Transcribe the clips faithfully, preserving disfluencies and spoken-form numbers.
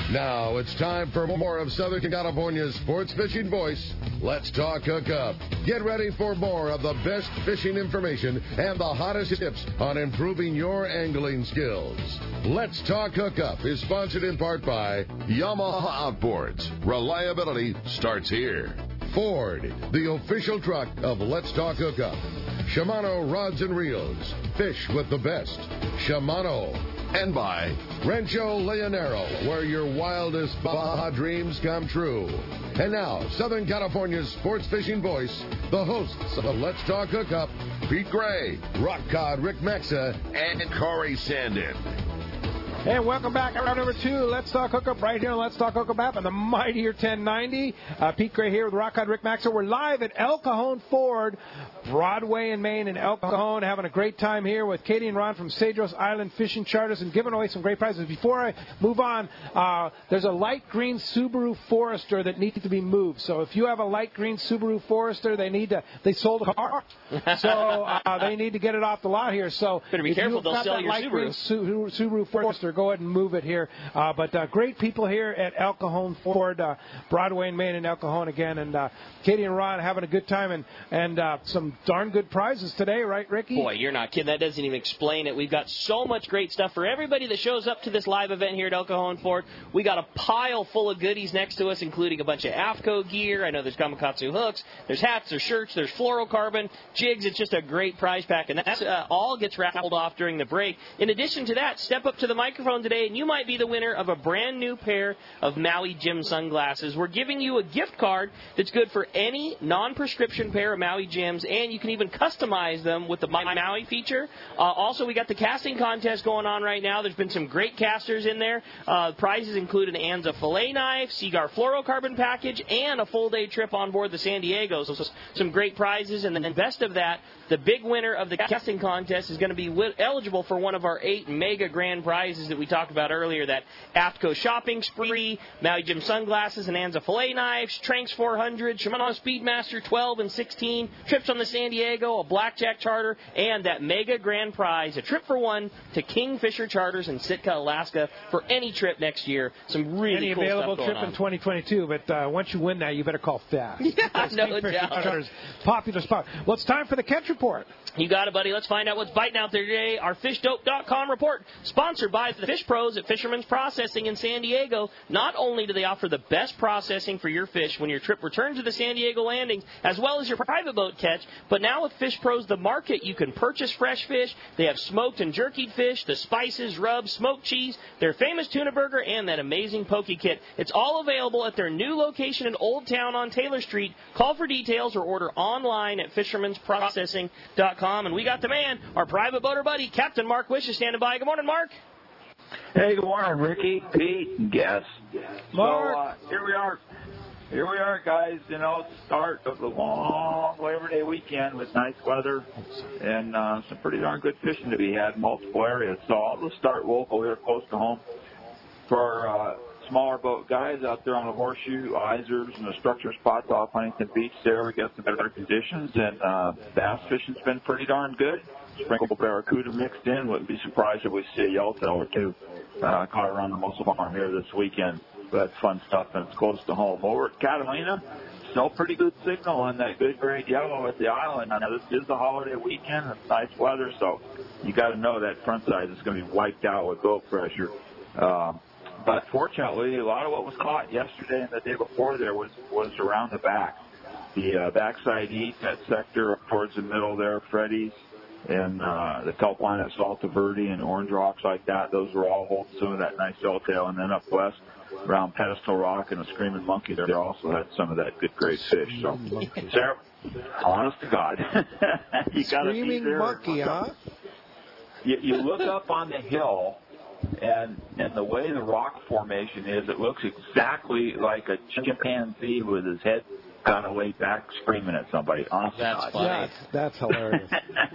Now it's time for more of Southern California's sports fishing voice. Let's talk hookup. Get ready for more of the best fishing information and the hottest tips on improving your angling skills. Let's Talk Hookup is sponsored in part by Yamaha Outboards. Reliability starts here. Ford, the official truck of Let's Talk Hookup. Shimano Rods and Reels. Fish with the best. Shimano. And by Rancho Leonero, where your wildest Baja dreams come true. And now, Southern California's sports fishing voice, the hosts of Let's Talk Hookup, Pete Gray, Rock Cod Rick Mexa, and Corey Sandin. Hey, welcome back. Round number two, Let's Talk Hookup, right here on Let's Talk Hookup app on the Mightier ten ninety. Uh, Pete Gray here with Rock Cod Rick Maxa. We're live at El Cajon Ford, Broadway in Maine, in El Cajon, having a great time here with Katie and Ron from Cedros Island Fishing Charters and giving away some great prizes. Before I move on, uh, there's a light green Subaru Forester that needs to be moved. So if you have a light green Subaru Forester, they need to, they sold a car. So uh, they need to get it off the lot here. So better be careful, they'll sell your Subaru. Subaru. Subaru Forester, go ahead and move it here. Uh, but uh, great people here at El Cajon Ford, uh, Broadway in Maine, and El Cajon again. And uh, Katie and Ron having a good time and, and uh, some darn good prizes today, right, Ricky? Boy, you're not kidding. That doesn't even explain it. We've got so much great stuff for everybody that shows up to this live event here at El Cajon Ford. We got a pile full of goodies next to us, including a bunch of AFCO gear. I know there's Gamakatsu hooks, there's hats, there's shirts, there's fluorocarbon, jigs. It's just a great prize pack, and that uh, all gets raffled off during the break. In addition to that, step up to the microphone today, and you might be the winner of a brand new pair of Maui Jim sunglasses. We're giving you a gift card that's good for any non-prescription pair of Maui Jims, and you can even customize them with the My Maui feature. Uh, also, we got the casting contest going on right now. There's been some great casters in there. Uh, prizes include an Anza fillet knife, Seagar fluorocarbon package, and a full-day trip on board the San Diego. So, so some great prizes, and then best of that, the big winner of the casting contest is going to be w- eligible for one of our eight mega grand prizes that we talked about earlier, that AFCO shopping spree, Maui Jim sunglasses and Anza fillet knives, Tranks four hundred, Shimano Speedmaster twelve and sixteen, trips on the San Diego, a blackjack charter, and that mega grand prize, a trip for one to Kingfisher Charters in Sitka, Alaska for any trip next year. Some really any cool available stuff going trip on. in twenty twenty-two, but uh, once you win that, you better call fast. Yeah, no Kingfisher doubt. Charters, popular spot. Well, it's time for the catch report. You got it, buddy. Let's find out what's biting out there today. Our fish dope dot com report, sponsored by the Fish Pros at Fisherman's Processing in San Diego. Not only do they offer the best processing for your fish when your trip returns to the San Diego landings, as well as your private boat catch, but now with Fish Pros The Market, you can purchase fresh fish. They have smoked and jerkied fish, the spices, rubs, smoked cheese, their famous tuna burger, and that amazing poke kit. It's all available at their new location in Old Town on Taylor Street. Call for details or order online at fishermans processing dot com. And we got the man, our private boater buddy, Captain Mark Wish, is standing by. Good morning, Mark. Hey, good morning, Ricky, Pete, and guests. Mark. So uh, here we are. Here we are, guys. You know, start of the long Labor Day weekend with nice weather and uh, some pretty darn good fishing to be had in multiple areas. So I'll just start local here close to home. For uh, smaller boat guys out there on the Horseshoe, Isers, and the structure spots off Huntington Beach there, we got some better conditions, and uh, bass fishing's been pretty darn good. Sprinkle barracuda mixed in. Wouldn't be surprised if we see a yellowtail or two uh, caught around the Muscle Farm here this weekend. That's fun stuff, and it's close to home. Over at Catalina, still pretty good signal on that good grade yellow at the island. Now, this is the holiday weekend. It's nice weather, so you got to know that front side is going to be wiped out with boat pressure. Um, but fortunately, a lot of what was caught yesterday and the day before there was, was around the back. The uh, backside east, that sector towards the middle there, Freddy's, and uh, the kelp line at Salta Verde and Orange Rocks like that, those were all holding some of that nice yellowtail. And then up west, around Pedestal Rock and the Screaming Monkey, there they also had some of that good great fish. So, Sarah, honest to God, you got to be there. Monkey, huh? You, you look up on the hill, and and the way the rock formation is, it looks exactly like a chimpanzee with his head kind of laid back screaming at somebody. Honestly, that's funny. That's, that's hilarious.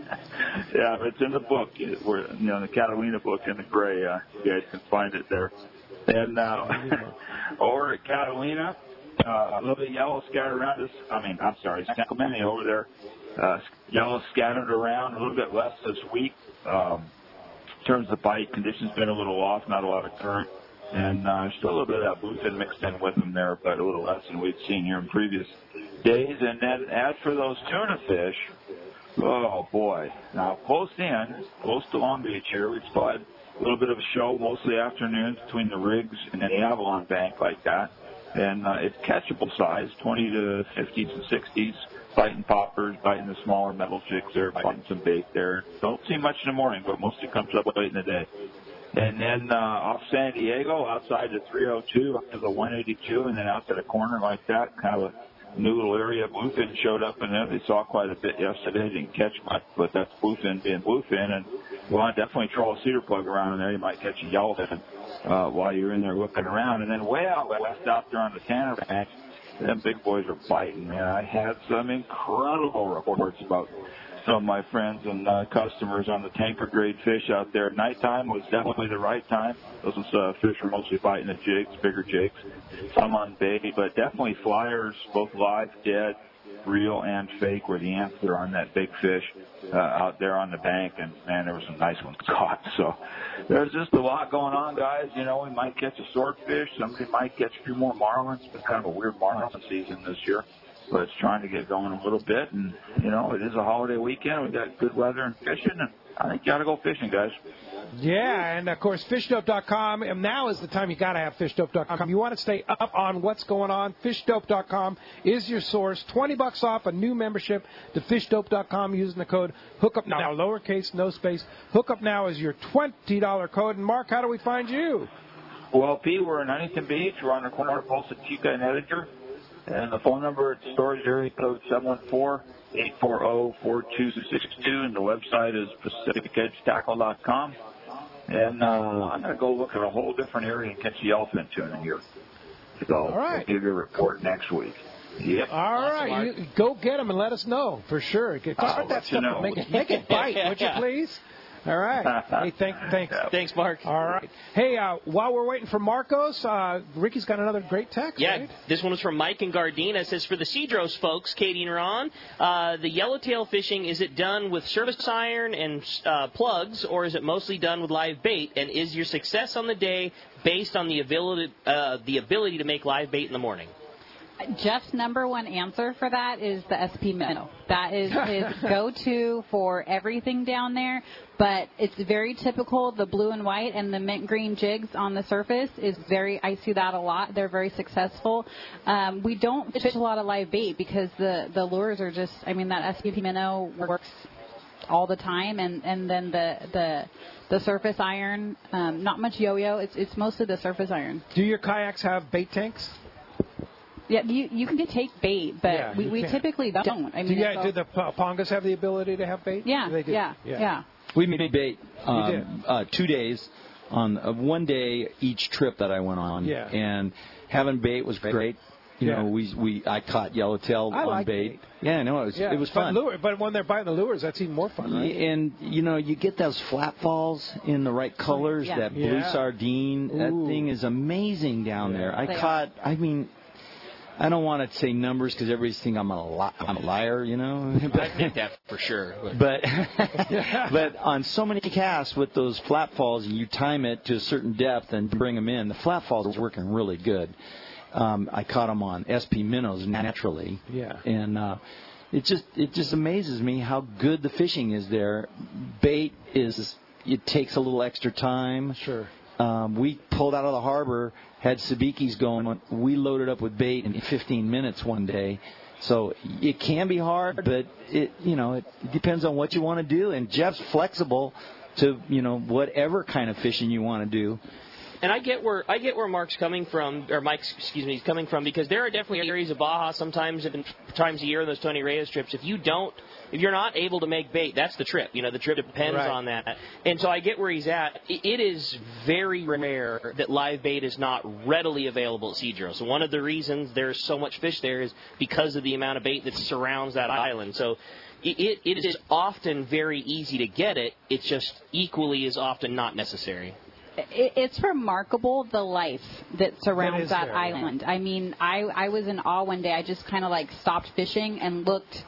Yeah, it's in the book. It, we're, you know, the Catalina book in the gray. Uh, you guys can find it there. And uh, over at Catalina, uh, a little bit of yellow scattered around us. I mean, I'm sorry, San Clemente over there. Uh, yellow scattered around, a little bit less this week. Um, in terms of bite, conditions been a little off, not a lot of current. And uh, still a little bit of that bluefin mixed in with them there, but a little less than we'd seen here in previous days. And then as for those tuna fish, oh, boy. Now, close in, close to Long Beach here, we still had a little bit of a show, mostly afternoons between the rigs and the Avalon Bank like that. And uh, it's catchable size, twenty to fifties and sixties, biting poppers, biting the smaller metal jigs there, biting some bait there. Don't see much in the morning, but mostly comes up late in the day. And then uh, off San Diego, outside the three oh two, up to the one eighty-two, and then out to the corner like that, kind of a new little area. Bluefin showed up in there. They saw quite a bit yesterday. Didn't catch much, but that's bluefin being bluefin. And you want to definitely throw a cedar plug around in there. You might catch a yellowfin uh, while you're in there looking around. And then way out west, out there on the Tanner Bank, them big boys are biting, man. I had some incredible reports about some of my friends and uh, customers on the tanker grade fish out there. Nighttime was definitely the right time. Those uh, fish were mostly biting the jigs, bigger jigs, some on bait, but definitely flyers, both live, dead, real, and fake, were the answer on that big fish uh, out there on the bank. And man, there were some nice ones caught. So there's just a lot going on, guys. You know, we might catch a swordfish. Somebody might catch a few more marlins. It's been kind of a weird marlin season this year, but it's trying to get going a little bit. And, you know, it is a holiday weekend. We've got good weather and fishing, and I think you got to go fishing, guys. Yeah, and, of course, fish dope dot com. And now is the time you got to have fish dope dot com. You want to stay up on what's going on. fish dope dot com is your source. twenty bucks off a new membership to fish dope dot com using the code HOOKUP NOW. Lowercase, no space. HOOKUP NOW is your twenty dollars code. And, Mark, how do we find you? Well, Pete, we're in Huntington Beach. We're on the corner of Pulse Chica and Editor. And the phone number at storage area code seven one four, eight four zero, four two six two. And the website is pacific edge tackle dot com. And uh, I'm going to go look at a whole different area and catch the elephant tuna here. So All right. I'll give you a report next week. Yep. All right. You, go get them and let us know for sure. Get, start that stuff. know. Make, it, make it bite, would you please? All right. Hey, thank, thanks. Thanks, Mark. All right. Hey, uh, while we're waiting for Marcos, uh, Ricky's got another great text, Yeah, right? This one was from Mike in Gardena. It says, for the Cedros folks, Katie and Ron, uh, the yellowtail fishing, is it done with service iron and uh, plugs, or is it mostly done with live bait? And is your success on the day based on the ability, uh, the ability to make live bait in the morning? Jeff's number one answer for that is the S P minnow. That is his go-to for everything down there. But it's very typical. The blue and white and the mint green jigs on the surface is very, I see that a lot. They're very successful. Um, we don't fish a lot of live bait because the, the lures are just, I mean, that S P minnow works all the time. And, and then the, the, the surface iron, um, not much yo-yo. It's, it's mostly the surface iron. Do your kayaks have bait tanks? Yeah, you you can take bait, but Yeah, we, you we can. typically don't. I mean, Do, yeah, it's do the P- Pongas have the ability to have bait? Yeah, they do. yeah, yeah. yeah. We made bait um, did. uh, two days on uh, one day each trip that I went on. Yeah. And having bait was great. You Yeah. know, we we I caught yellowtail I on like bait. bait. Yeah, no, it was Yeah, it was but fun. Lure, but when they're biting the lures, that's even more fun, right? And you know, you get those flat falls in the right colors. Yeah. That blue Yeah. sardine, Ooh. that thing is amazing down Yeah. there. I They caught. I mean. I don't want to say numbers because everybody's thinking I'm a, li- I'm a liar, you know. I think that for sure. But but on so many casts with those flat falls, you time it to a certain depth and bring them in. The flat falls are working really good. Um, I caught them on S P minnows naturally. Yeah. And uh, it just it just amazes me how good the fishing is there. Bait is it takes a little extra time. Sure. Um, we pulled out of the harbor, had sabikis going. We loaded up with bait in fifteen minutes one day. So it can be hard, but it you know it depends on what you want to do. And Jeff's flexible to you know whatever kind of fishing you want to do. And I get where I get where Mark's coming from, or Mike's, excuse me, he's coming from, because there are definitely areas of Baja sometimes, if times a year on those Tony Reyes trips. If you don't, if you're not able to make bait, that's the trip. You know, the trip depends Right. on that. And so I get where he's at. It is very rare that live bait is not readily available at Cedros. So one of the reasons there's so much fish there is because of the amount of bait that surrounds that island. So it, it is often very easy to get it. It's just equally as often not necessary. It, it's remarkable the life that surrounds That is that there, island. I mean, I I was in awe one day. I just kind of like stopped fishing and looked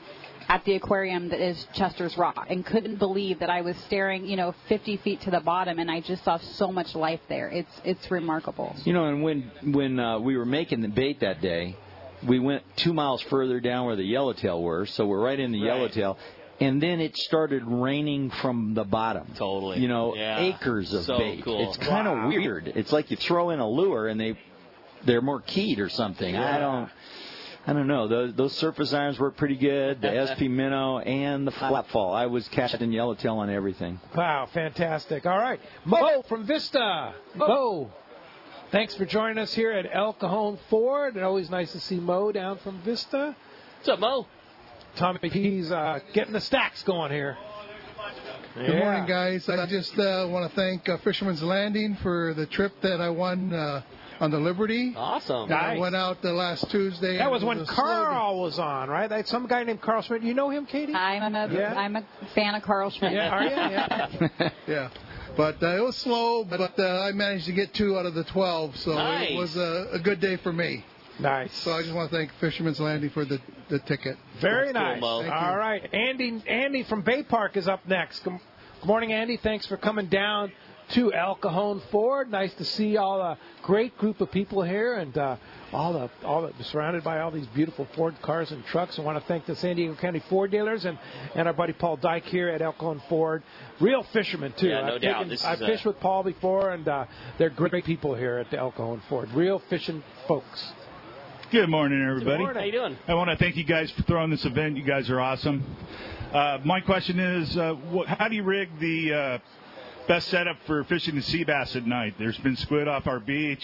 at the aquarium that is Chester's Rock and couldn't believe that I was staring, you know, fifty feet to the bottom, and I just saw so much life there. It's it's remarkable. You know, and when when uh, we were making the bait that day, we went two miles further down where the yellowtail were, so we're right in the right. yellowtail. And then it started raining from the bottom. Totally. You know, yeah. acres of so bait. Cool. It's kind of wow. weird. It's like you throw in a lure and they they're more keyed or something. Yeah. I don't I don't know. Those those surface irons work pretty good. The S P Minnow and the flat fall. I was catching yellowtail on everything. Wow, fantastic. All right. Mo from Vista. Mo. Thanks for joining us here at El Cajon Ford. And always nice to see Mo down from Vista. What's up, Mo? Tommy P's uh, getting the stacks going here. Good yeah. morning, guys. I just uh, want to thank uh, Fisherman's Landing for the trip that I won uh, on the Liberty. Awesome. Nice. I went out the last Tuesday. That was when was Carl was on, right? That's some guy named Carl Schmidt. You know him, Katie? I'm a, yeah. I'm a fan of Carl Schmidt. Yeah, are you? Yeah. yeah. But uh, it was slow, but uh, I managed to get two out of the twelve, so nice. it was a, a good day for me. Nice. So I just want to thank Fisherman's Landing for the, the ticket. Very That's nice. Cool, All right. Andy Andy from Bay Park is up next. Good morning, Andy. Thanks for coming down to El Cajon Ford. Nice to see all a great group of people here and uh, all the all the, surrounded by all these beautiful Ford cars and trucks. I want to thank the San Diego County Ford dealers and, and our buddy Paul Dyke here at El Cajon Ford. Real fishermen, too. Yeah, no I've doubt. Taken, This I've is fished a... with Paul before, and uh, they're great people here at the El Cajon Ford. Real fishing folks. Good morning, everybody. Good morning. How you doing? I want to thank you guys for throwing this event. You guys are awesome. Uh, my question is, uh, what, how do you rig the uh, best setup for fishing the sea bass at night? There's been squid off our beach.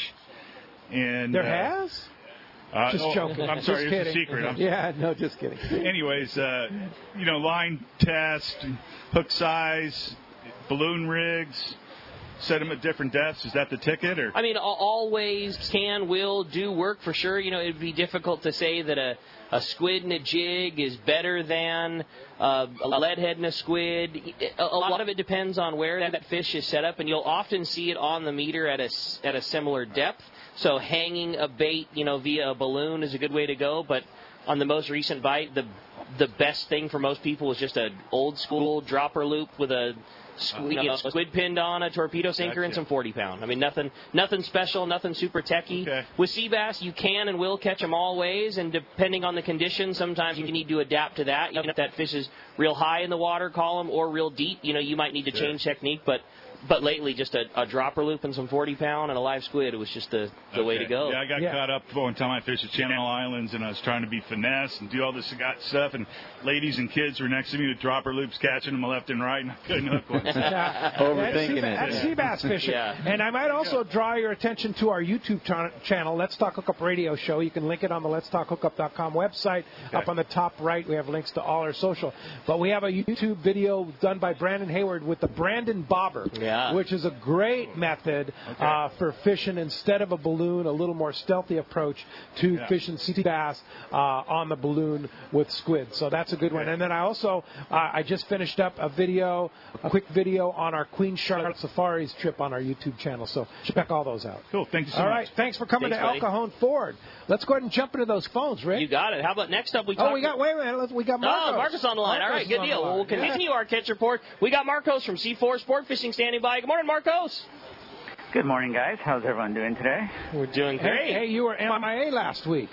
and There uh, has? Uh, just oh, joking. I'm sorry, just it's kidding. a secret. I'm yeah, no, just kidding. Anyways, uh, you know, line test, hook size, balloon rigs, set them at different depths. Is that the ticket? Or I mean, always can, will, do work for sure. You know, it'd be difficult to say that a, a squid and a jig is better than uh, a leadhead and a squid. A, a lot of it depends on where that fish is set up, and you'll often see it on the meter at a, at a similar depth. So hanging a bait, you know, via a balloon is a good way to go. But on the most recent bite, the the best thing for most people is just an old school dropper loop with a squid, you know, squid pinned on, a torpedo sinker, Gotcha. and some forty pound. I mean, nothing nothing special, nothing super techy. Okay. With sea bass, you can and will catch them all ways, and depending on the conditions, sometimes you need to adapt to that. Even if that fish is real high in the water column or real deep, you know, you might need to Sure. change technique, but. But lately, just a, a dropper loop and some forty pound and a live squid, it was just the, the Okay. way to go. Yeah, I got Yeah. caught up one time I fished the Channel Islands, and I was trying to be finesse and do all this stuff, and ladies and kids were next to me with dropper loops catching them left and right, and I couldn't hook one. Yeah. Overthinking That's it. sea- That's sea bass fishing. Yeah. And I might also draw your attention to our YouTube cha- channel, Let's Talk Hookup Radio Show. You can link it on the lets talk hookup dot com website. Okay. Up on the top right, we have links to all our social. But we have a YouTube video done by Brandon Hayward with the Brandon Bobber, Yeah. which is a great method Okay. uh, for fishing instead of a balloon, a little more stealthy approach to Yeah. fishing sea bass uh, on the balloon with squid. So that's a good one. Okay. And then I also, uh, I just finished up a video, a quick video on our Queen Charlotte Safaris trip on our YouTube channel. So check all those out. Cool. Thank you so All much. right. Thanks for coming Thanks, to buddy. El Cajon Ford. Let's go ahead and jump into those phones, Rick. You got it. How about next up we oh, talk we got, wait a minute. Let's- We got Marcos. Oh, Marcos on the line. All Marcos right, good is on deal. the line. We'll Yeah. continue our catch report. We got Marcos from C four Sport Fishing standing by. Good morning, Marcos. Good morning, guys. How's everyone doing today? We're doing great. Hey, hey, you were M I A last week.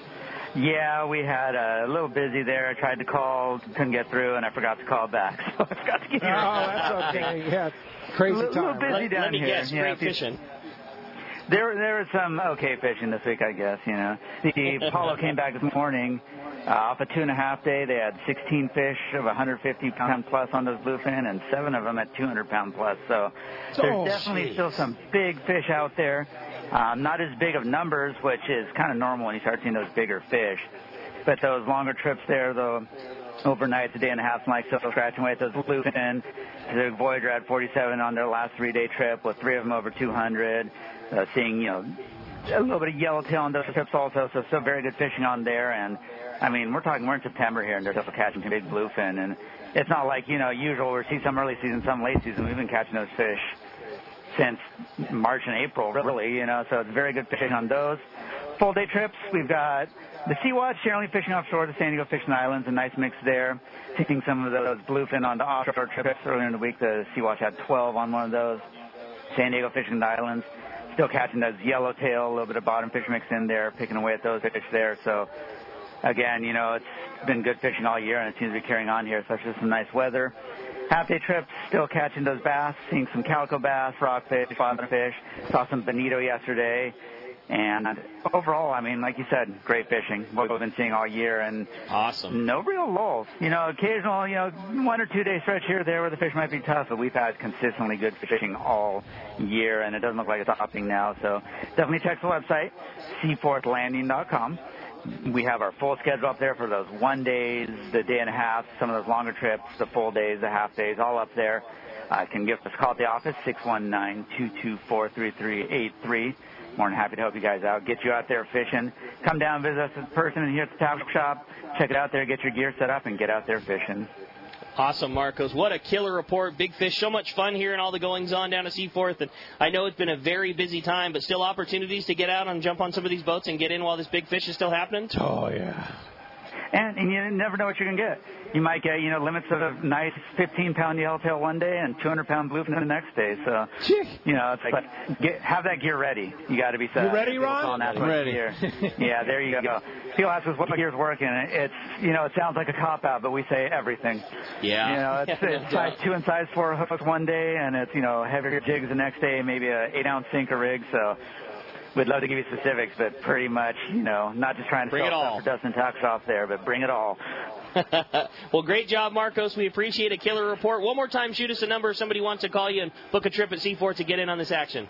Yeah, we had a little busy there. I tried to call, couldn't get through, and I forgot to call back. So I forgot to give you Oh, a that's okay. Yeah, crazy A little time. busy Let, down let me here. guess, Yeah, great if you- fishing. There, there was some okay fishing this week, I guess. You know, the Apollo came back this morning uh, off a two and a half day. They had sixteen fish of one hundred fifty pound plus on those bluefin, and seven of them at two hundred pound plus. So there's Oh, definitely geez. still some big fish out there. Um, not as big of numbers, which is kind of normal when you start seeing those bigger fish. But those longer trips there, though, overnight, a day and a half, like still scratching away at those bluefin. The Voyager had forty-seven on their last three-day trip, with three of them over two hundred. Uh, seeing, you know, a little bit of yellowtail on those trips also, so still very good fishing on there. And, I mean, we're talking, we're in September here, and they're still catching big bluefin. And it's not like, you know, usual, we see some early season, some late season. We've been catching those fish since March and April, really, you know, so it's very good fishing on those. full day trips, we've got the Sea-Watch generally fishing offshore, the San Diego Fishing Islands, a nice mix there. Taking some of those bluefin onto offshore trips earlier in the week. The Sea-Watch had twelve on one of those. San Diego Fishing Islands, still catching those yellowtail, a little bit of bottom fish mixed in there, picking away at those fish there. So, again, you know, it's been good fishing all year, and it seems to be carrying on here, especially with some nice weather. Half-day trips, still catching those bass, seeing some calico bass, rockfish, bottom fish. Saw some bonito yesterday. And overall, I mean, like you said, great fishing. What we've been seeing all year, and awesome. No real lulls. You know, occasional, you know, one or two day stretch here or there where the fish might be tough, but we've had consistently good fishing all year, and it doesn't look like it's stopping now. So definitely check the website, seaforth landing dot com. We have our full schedule up there for those one days, the day and a half, some of those longer trips, the full days, the half days, all up there. Uh, can give us a call at the office, six one nine, two two four, three three eight three. More than happy to help you guys out, get you out there fishing. Come down, visit us in person here at the tackle shop. Check it out there, get your gear set up, and get out there fishing. Awesome, Marcos. What a killer report. Big fish. So much fun hearing all the goings-on down at Seaforth. And I know it's been a very busy time, but still opportunities to get out and jump on some of these boats and get in while this big fish is still happening? Oh, yeah. And, and you never know what you're going to get. You might get, you know, limits of a nice fifteen-pound yellowtail one day and two hundred pound bluefin the next day. So, you know, it's like, get, have that gear ready. You got to be set. You ready, Ron? I'm ready. Gear. Yeah, there you go. People ask us what gear's working. It's, you know, it sounds like a cop-out, but we say everything. Yeah. You know, it's, it's size two and size four hooks one day, and it's, you know, heavier jigs the next day, maybe a eight-ounce sinker rig. So, we'd love to give you specifics, but pretty much, you know, not just trying to bring sell it all stuff for Dustin Tackle Shop there, but bring it all. Well, great job, Marcos. We appreciate a killer report. One more time, shoot us a number if somebody wants to call you and book a trip at Seaforth to get in on this action.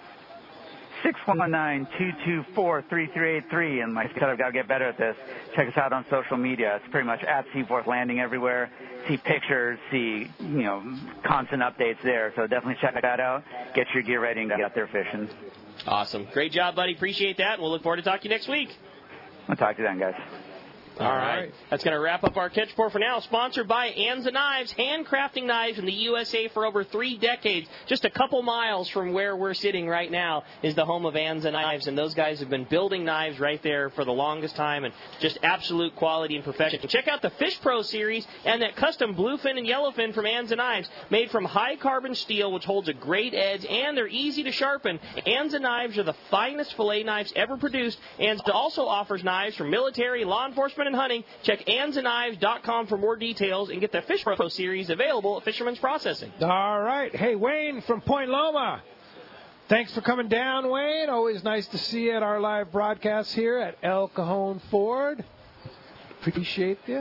six one nine, two two four, three three eight three. And like I said, I've got to get better at this. Check us out on social media. It's pretty much at Seaforth Landing everywhere. See pictures, see, you know, constant updates there. So definitely check that out. Get your gear ready and get out there fishing. Awesome. Great job, buddy. Appreciate that. And we'll look forward to talking to you next week. I'll talk to you then, guys. All right. That's going to wrap up our catch report for now. Sponsored by Anza Knives, handcrafting knives in the U S A for over three decades. Just a couple miles from where we're sitting right now is the home of Anza Knives, and those guys have been building knives right there for the longest time, and just absolute quality and perfection. Check out the Fish Pro series and that custom bluefin and yellowfin from Anza Knives, made from high carbon steel, which holds a great edge, and they're easy to sharpen. Anza Knives are the finest fillet knives ever produced. Anza also offers knives for military, law enforcement, and hunting. Check anza knives dot com for more details and get the Fish Pro series available at Fisherman's Processing. All right. Hey, Wayne from Point Loma. Thanks for coming down, Wayne. Always nice to see you at our live broadcast here at El Cajon Ford. Appreciate you.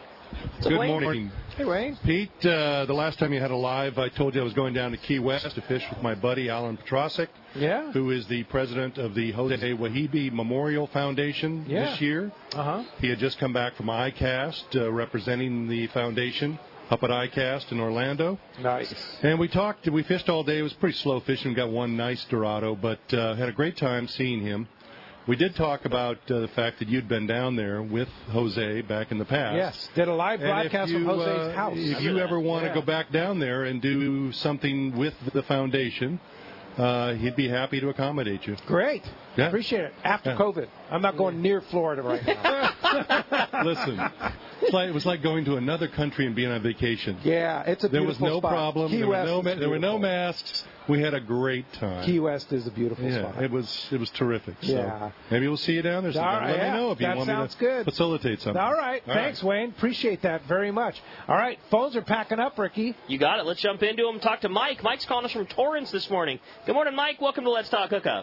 Good morning. Hey, Wayne. Pete, uh, the last time you had a live, I told you I was going down to Key West to fish with my buddy Alan Petrosic, yeah. who is the president of the Jose Wahibi Memorial Foundation yeah. this year. Uh-huh. He had just come back from I CAST, uh, representing the foundation up at I CAST in Orlando. Nice. And we talked, we fished all day. It was pretty slow fishing. We got one nice Dorado, but uh, had a great time seeing him. We did talk about uh, the fact that you'd been down there with Jose back in the past. Yes, did a live broadcast you, from Jose's uh, house. If you ever want to yeah. go back down there and do something with the foundation, uh, he'd be happy to accommodate you. Great. Yeah. Appreciate it. After yeah. COVID. I'm not going near Florida right now. Listen, it's like, it was like going to another country and being on vacation. Yeah, it's a There was beautiful no spot. problem. Key There were West no, is there were no beautiful. masks. We had a great time. Key West is a beautiful yeah, spot. it was it was terrific. So Yeah. maybe we'll see you down there sometime. All right, Let yeah, me know if you that want me sounds to good. facilitate something. All right. All Thanks, right. Wayne. Appreciate that very much. All right. Phones are packing up, Ricky. You got it. Let's jump into them. Talk to Mike. Mike's calling us from Torrance this morning. Good morning, Mike. Welcome to Let's Talk Hookup.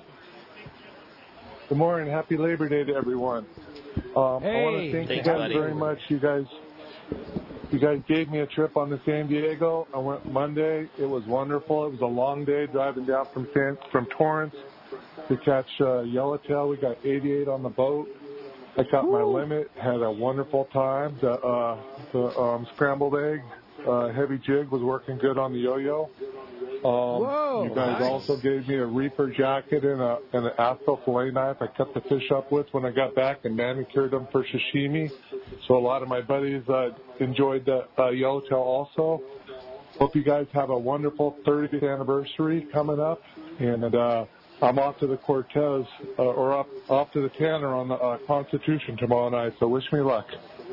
Good morning. Happy Labor Day to everyone. Um, Hey. I want to thank Thanks, you guys buddy. very much. You guys, you guys gave me a trip on the San Diego. I went Monday. It was wonderful. It was a long day driving down from San, from Torrance to catch uh, yellowtail. We got eighty-eight on the boat. I caught my limit. Had a wonderful time. The, uh, the um, scrambled egg uh, heavy jig was working good on the yo-yo. Um, Whoa, you guys nice. also gave me a reefer jacket and, a, and an Asco fillet knife I cut the fish up with when I got back and manicured them for sashimi. So a lot of my buddies uh, enjoyed the uh, yellowtail also. Hope you guys have a wonderful thirtieth anniversary coming up. And uh, I'm off to the Cortez, uh, or up off to the Tanner on the uh, Constitution tomorrow night, so wish me luck.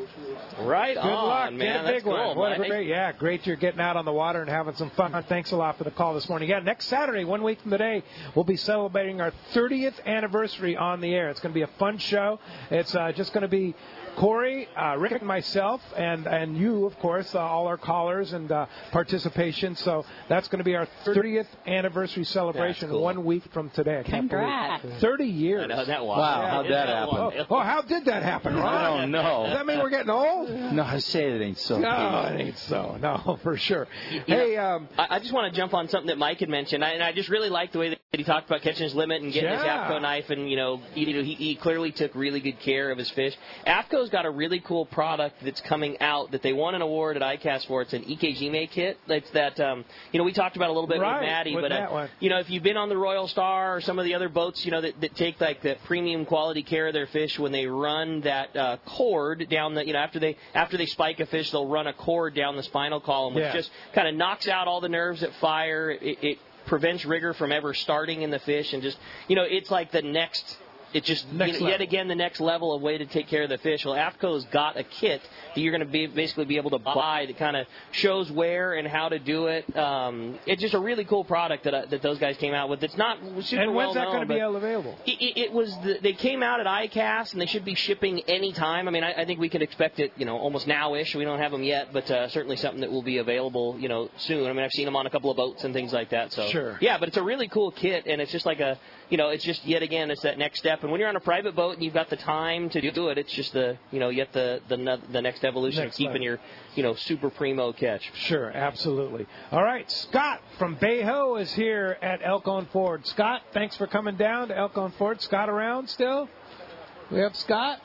Right Good on, luck. man. Get a That's big cool. one. What a Mike. great, yeah, great you're getting out on the water and having some fun. Thanks a lot for the call this morning. Yeah, next Saturday, one week from today, we'll be celebrating our thirtieth anniversary on the air. It's going to be a fun show. It's uh, just going to be Corey, uh, Rick, and myself, and, and you, of course, uh, all our callers and uh, participation. So that's going to be our thirtieth anniversary celebration cool. one week from today. I can't Congrats. believe it. thirty years. I know, that was, Wow, yeah, how'd that happen? Oh, oh, how did that happen, Ron? I don't know. Does that mean we're getting old? No, I say it ain't so. No, it ain't so. No, for sure. You Hey, know, um, I, I just want to jump on something that Mike had mentioned, I, and I just really like the way that he talked about catching his limit and getting his Yeah. AFCO knife, and you know, he, he, he clearly took really good care of his fish. AFCO's got a really cool product that's coming out that they won an award at I C A S for. It's an Ikejime kit. It's that um, you know we talked about a little bit Right, with Maddie, with but that uh, one. you know if you've been on the Royal Star or some of the other boats, you know that, that take like that premium quality care of their fish, when they run that uh, cord down the you know after they after they spike a fish, they'll run a cord down the spinal column, which Yeah. just kind of knocks out all the nerves that fire. It, it prevents rigor from ever starting in the fish, and just you know it's like the next. It's just Next you know, yet level. again the next level of way to take care of the fish. Well, AFCO's got a kit that you're going to be basically be able to buy that kind of shows where and how to do it. Um, it's just a really cool product that uh, that those guys came out with. It's not super and well when's that known, going to be but available? It, it, it was the, they came out at I C A S and they should be shipping any time. I mean, I, I think we could expect it, you know, almost now-ish. We don't have them yet, but uh, certainly something that will be available, you know, soon. I mean, I've seen them on a couple of boats and things like that. So Sure. yeah, but it's a really cool kit, and it's just like a, you know, it's just yet again, it's that next step. And when you're on a private boat and you've got the time to do it, it's just the, you know, yet the the, ne- the next evolution Next of keeping level. your, you know, super primo catch. Sure, absolutely. All right, Scott from Bayho is here at Elkhorn Ford. Scott, thanks for coming down to Elkhorn Ford. Scott around still? We have Scott?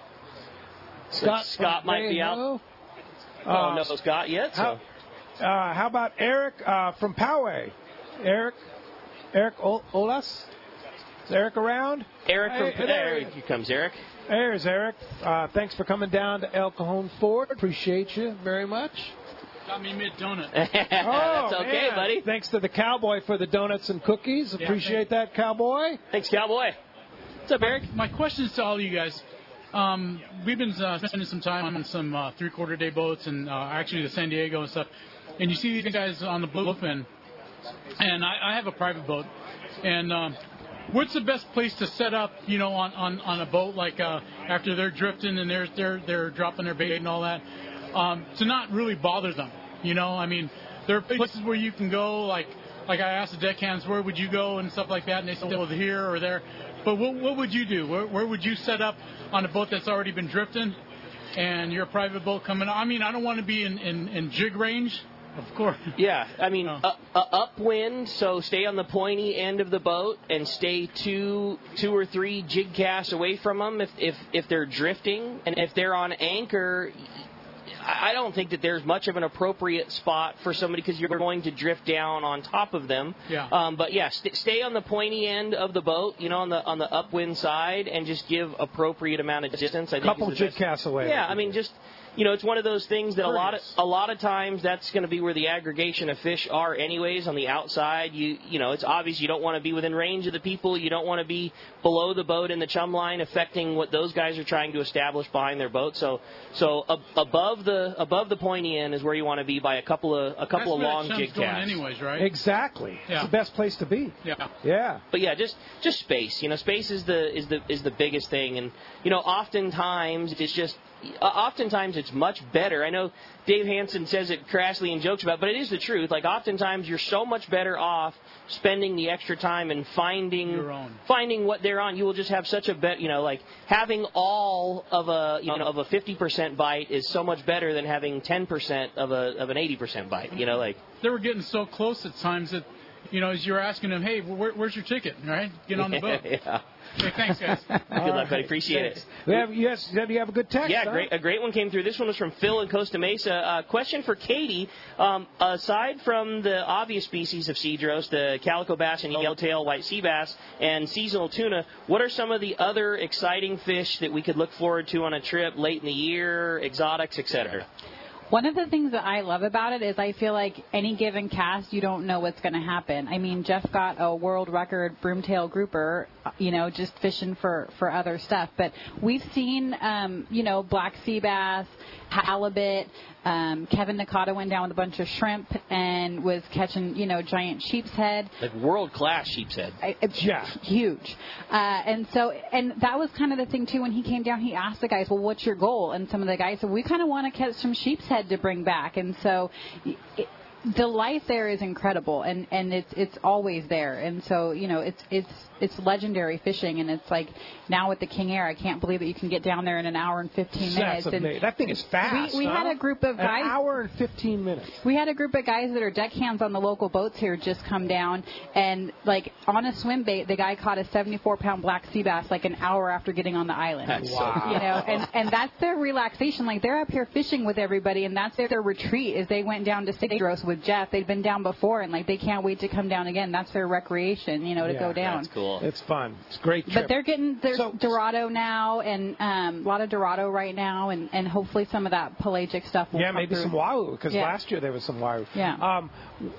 Scott, Scott from might be out. Bayho? Oh, Uh, no, Scott yet. So. How, uh, how about Eric uh, from Poway? Eric, Eric o- Olas? Is Eric around? Eric from Hey, there, there. here comes Eric. There's Eric. Uh, thanks for coming down to El Cajon Ford. Appreciate you very much. Got me mid donut. Oh, That's okay, man. buddy. Thanks to the cowboy for the donuts and cookies. Yeah, Appreciate that, cowboy. Thanks, cowboy. What's up, Eric? My question is to all you guys. Um, we've been uh, spending some time on some uh, three-quarter day boats and uh, actually the San Diego and stuff. And you see these guys on the bluefin. And I, I have a private boat. And um, what's the best place to set up, you know, on, on, on a boat like uh, after they're drifting and they're they're they're dropping their bait and all that, um, to not really bother them? You know, I mean, there are places where you can go, like like I asked the deckhands, where would you go and stuff like that, and they said, well, here or there. But what what would you do? Where, where would you set up on a boat that's already been drifting, and you're a private boat coming? I mean, I don't want to be in, in, in jig range. Of course. Yeah, I mean, Oh. uh, uh, upwind, so stay on the pointy end of the boat and stay two, two or three jig casts away from them if, if if they're drifting, and if they're on anchor. I don't think that there's much of an appropriate spot for somebody because you're going to drift down on top of them. Yeah. Um, but yeah, st- stay on the pointy end of the boat, you know, on the on the upwind side, and just give appropriate amount of distance. I think Couple is the jig best. casts away. Yeah, I mean, just you know, it's one of those things that a lot of Courteous. a lot of times that's going to be where the aggregation of fish are, anyways. On the outside, you you know, it's obvious you don't want to be within range of the people. You don't want to be below the boat in the chum line, affecting what those guys are trying to establish behind their boat. So so ab- above the above the pointy end is where you want to be by a couple of a couple That's of where long the chum's jig going casts. anyways, right? Exactly. Yeah. It's the best place to be. Yeah. Yeah. But yeah, just just space. You know, space is the is the is the biggest thing, and you know, oftentimes it's just. Uh, oftentimes it's much better. I know Dave Hansen says it crassly and jokes about it, but it is the truth. Like, oftentimes you're so much better off spending the extra time and finding Your own. finding what they're on. You will just have such a bet. You know, like having all of a you know of a fifty percent bite is so much better than having ten percent of a of an eighty percent bite. You know, like They were getting so close at times that, you know, as you were asking them, hey, where, where's your ticket, right? Get on the boat. yeah. Hey, thanks, guys. Good luck, buddy. Appreciate it. We have, yes, you have a good text. Yeah, huh? great. A great one came through. This one was from Phil in Costa Mesa. Uh, question for Katie. Um, aside from the obvious species of Cedros, the calico bass and yellowtail white sea bass and seasonal tuna, what are some of the other exciting fish that we could look forward to on a trip late in the year, exotics, et cetera? One of the things that I love about it is I feel like any given cast, you don't know what's going to happen. I mean, Jeff got a world record broomtail grouper, you know, just fishing for, for other stuff. But we've seen, um, you know, black sea bass, halibut. Um, Kevin Nakata went down with a bunch of shrimp and was catching, you know, giant sheep's head. Like world-class sheep's head. I, it's yeah. huge. Uh, and so, and that was kind of the thing, too. When he came down, he asked the guys, well, what's your goal? And some of the guys said, we kind of want to catch some sheep's head to bring back. And so it, the life there is incredible, and, and it's it's always there. And so, you know, it's it's it's legendary fishing, and it's like now with the King Air, I can't believe that you can get down there in an hour and fifteen minutes. That's amazing. That thing is fast. We, we huh? had a group of guys. An hour and fifteen minutes. We had a group of guys that are deckhands on the local boats here just come down, and like on a swim bait, the guy caught a seventy-four pound black sea bass like an hour after getting on the island. That's wow. so You know, and and that's their relaxation. Like they're up here fishing with everybody, and that's their, their retreat. Is they went down to Cedros with Jeff. They'd been down before, and like they can't wait to come down again. That's their recreation, you know, to yeah, go down. That's cool. It's fun. It's a great trip. But they're getting there's so, Dorado now, and um, a lot of Dorado right now, and, and hopefully some of that pelagic stuff will yeah, come maybe through. some wahoo, because yeah. last year there was some wahoo. Yeah. Um,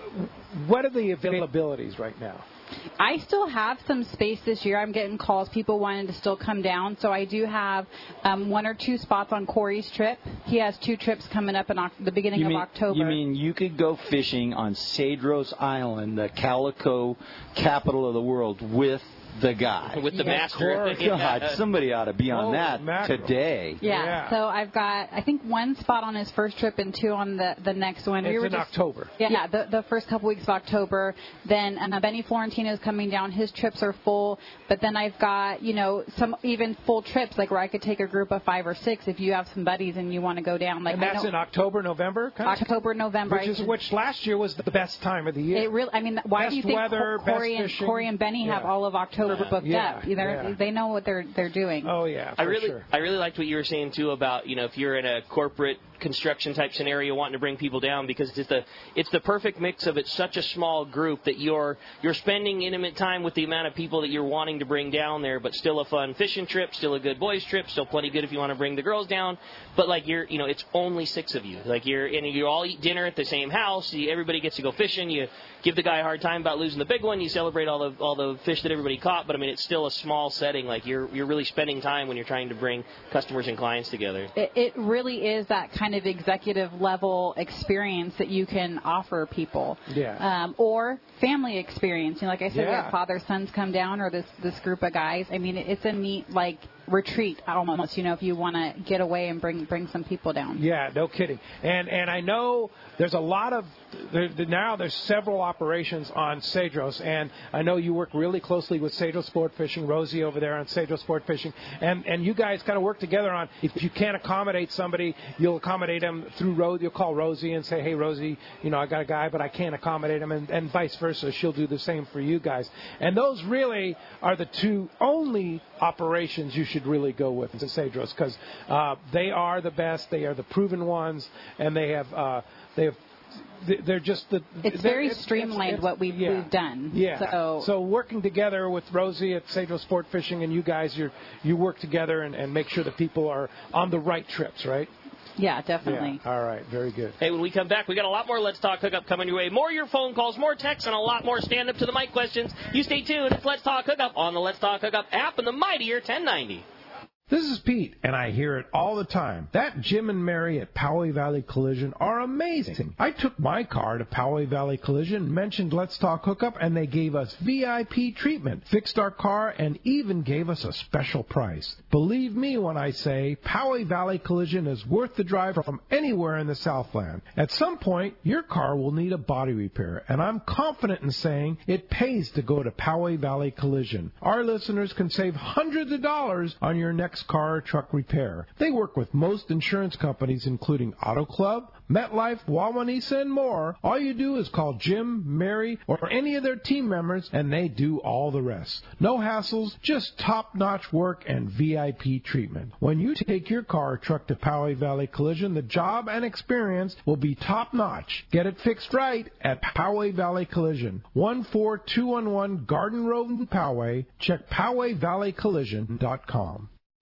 what are the availabilities right now? I still have some space this year. I'm getting calls, people wanting to still come down. So I do have um, one or two spots on Corey's trip. He has two trips coming up in oct- the beginning you of mean, October. You mean you could go fishing on Cedros Island, the calico capital of the world, with the guy. With the yeah. master. God, somebody ought to be on Holy that mackerel. today. Yeah. yeah. So I've got, I think, one spot on his first trip and two on the, the next one. It's we were in just, October. Yeah, yeah, the, the first couple weeks of October. Then uh, Benny Florentino is coming down. His trips are full. But then I've got, you know, some even full trips, like where I could take a group of five or six if you have some buddies and you want to go down. Like and that's I know, in October, November? Kind of? October, November. Which, is, which last year was the best time of the year. It really, I mean, why best do you think weather, Corey, best and, fishing. Corey and Benny yeah. have all of October Yeah. booked Yeah. up? They're, Yeah. They know what they're they're doing. Oh, yeah, for I really, sure. I really liked what you were saying, too, about, you know, if you're in a corporate construction type scenario wanting to bring people down, because it's the it's the perfect mix of it's such a small group that you're you're spending intimate time with the amount of people that you're wanting to bring down there, but still a fun fishing trip, still a good boys trip, still plenty good if you want to bring the girls down. But like you're, you know, it's only six of you. Like you're and you all eat dinner at the same house. You, everybody gets to go fishing. You give the guy a hard time about losing the big one. You celebrate all the all the fish that everybody caught. But I mean, it's still a small setting. Like you're you're really spending time when you're trying to bring customers and clients together. It, it really is that kind of executive level experience that you can offer people. Yeah. Um, or family experience. You know, like I said, we Yeah. have father sons come down, or this this group of guys. I mean, it's a neat like retreat almost. You know, if you want to get away and bring bring some people down. Yeah, no kidding. And and I know there's a lot of there, now there's several operations on Cedros, and I know you work really closely with Cedros Sport Fishing, Rosie over there on Cedros Sport Fishing, and and you guys kind of work together on if you can't accommodate somebody, you'll accommodate them through Rosie. You'll call Rosie and say, hey Rosie, you know I got a guy, but I can't accommodate him, and, and vice versa. She'll do the same for you guys. And those really are the two only operations you should really go with to Cedros, because uh, they are the best, they are the proven ones, and they have uh, they have. They're just the. It's very it's, streamlined it's, it's, what we've, yeah. we've done. Yeah. So, so working together with Rosie at Cedros Sport Fishing and you guys, you you work together and, and make sure that people are on the right trips, right? Yeah, definitely. Yeah. All right, very good. Hey, when we come back, we got a lot more Let's Talk Hookup coming your way. More of your phone calls, more texts, and a lot more stand-up to the mic questions. You stay tuned. It's Let's Talk Hookup on the Let's Talk Hookup app and the mightier ten ninety. This is Pete, and I hear it all the time. That Jim and Mary at Poway Valley Collision are amazing. I took my car to Poway Valley Collision, mentioned Let's Talk Hookup, and they gave us V I P treatment, fixed our car, and even gave us a special price. Believe me when I say Poway Valley Collision is worth the drive from anywhere in the Southland. At some point, your car will need a body repair, and I'm confident in saying it pays to go to Poway Valley Collision. Our listeners can save hundreds of dollars on your next car or truck repair. They work with most insurance companies, including Auto Club, MetLife, Wawanesa, and more. All you do is call Jim, Mary, or any of their team members, and they do all the rest. No hassles, just top-notch work and V I P treatment. When you take your car or truck to Poway Valley Collision, the job and experience will be top-notch. Get it fixed right at Poway Valley Collision. one four two one one Garden Road in Poway. Check Poway Valley Collision dot com.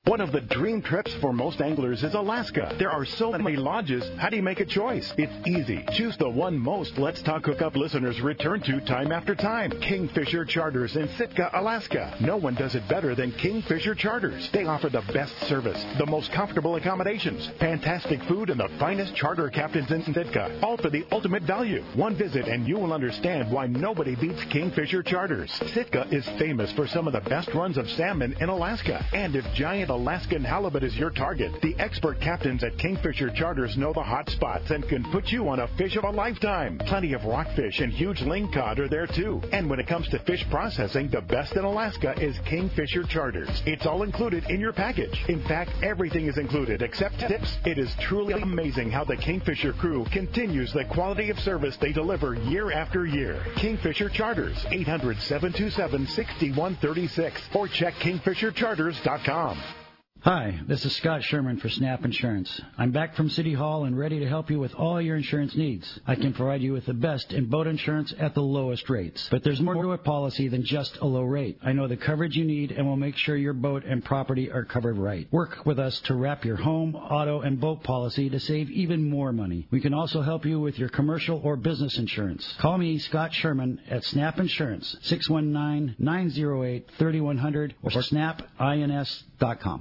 One of the dream trips for most anglers is Alaska. There are so many lodges. How do you make a choice? It's easy. Choose the one most Let's Talk Hookup listeners return to time after time. Kingfisher Charters in Sitka, Alaska. No one does it better than Kingfisher Charters. They offer the best service, the most comfortable accommodations, fantastic food, and the finest charter captains in Sitka. All for the ultimate value. One visit and you will understand why nobody beats Kingfisher Charters. Sitka is famous for some of the best runs of salmon in Alaska. And if giant Alaskan halibut is your target, the expert captains at Kingfisher Charters know the hot spots and can put you on a fish of a lifetime. Plenty of rockfish and huge lingcod are there too. And when it comes to fish processing, the best in Alaska is Kingfisher Charters. It's all included in your package. In fact, everything is included except tips. It is truly amazing how the Kingfisher crew continues the quality of service they deliver year after year. Kingfisher Charters, eight hundred, seven two seven, six one three six or check kingfisher charters dot com. Hi, this is Scott Sherman for Snap Insurance. I'm back from City Hall and ready to help you with all your insurance needs. I can provide you with the best in boat insurance at the lowest rates. But there's more to a policy than just a low rate. I know the coverage you need and will make sure your boat and property are covered right. Work with us to wrap your home, auto, and boat policy to save even more money. We can also help you with your commercial or business insurance. Call me, Scott Sherman, at Snap Insurance, six one nine, nine zero eight, three one zero zero or snap ins dot com.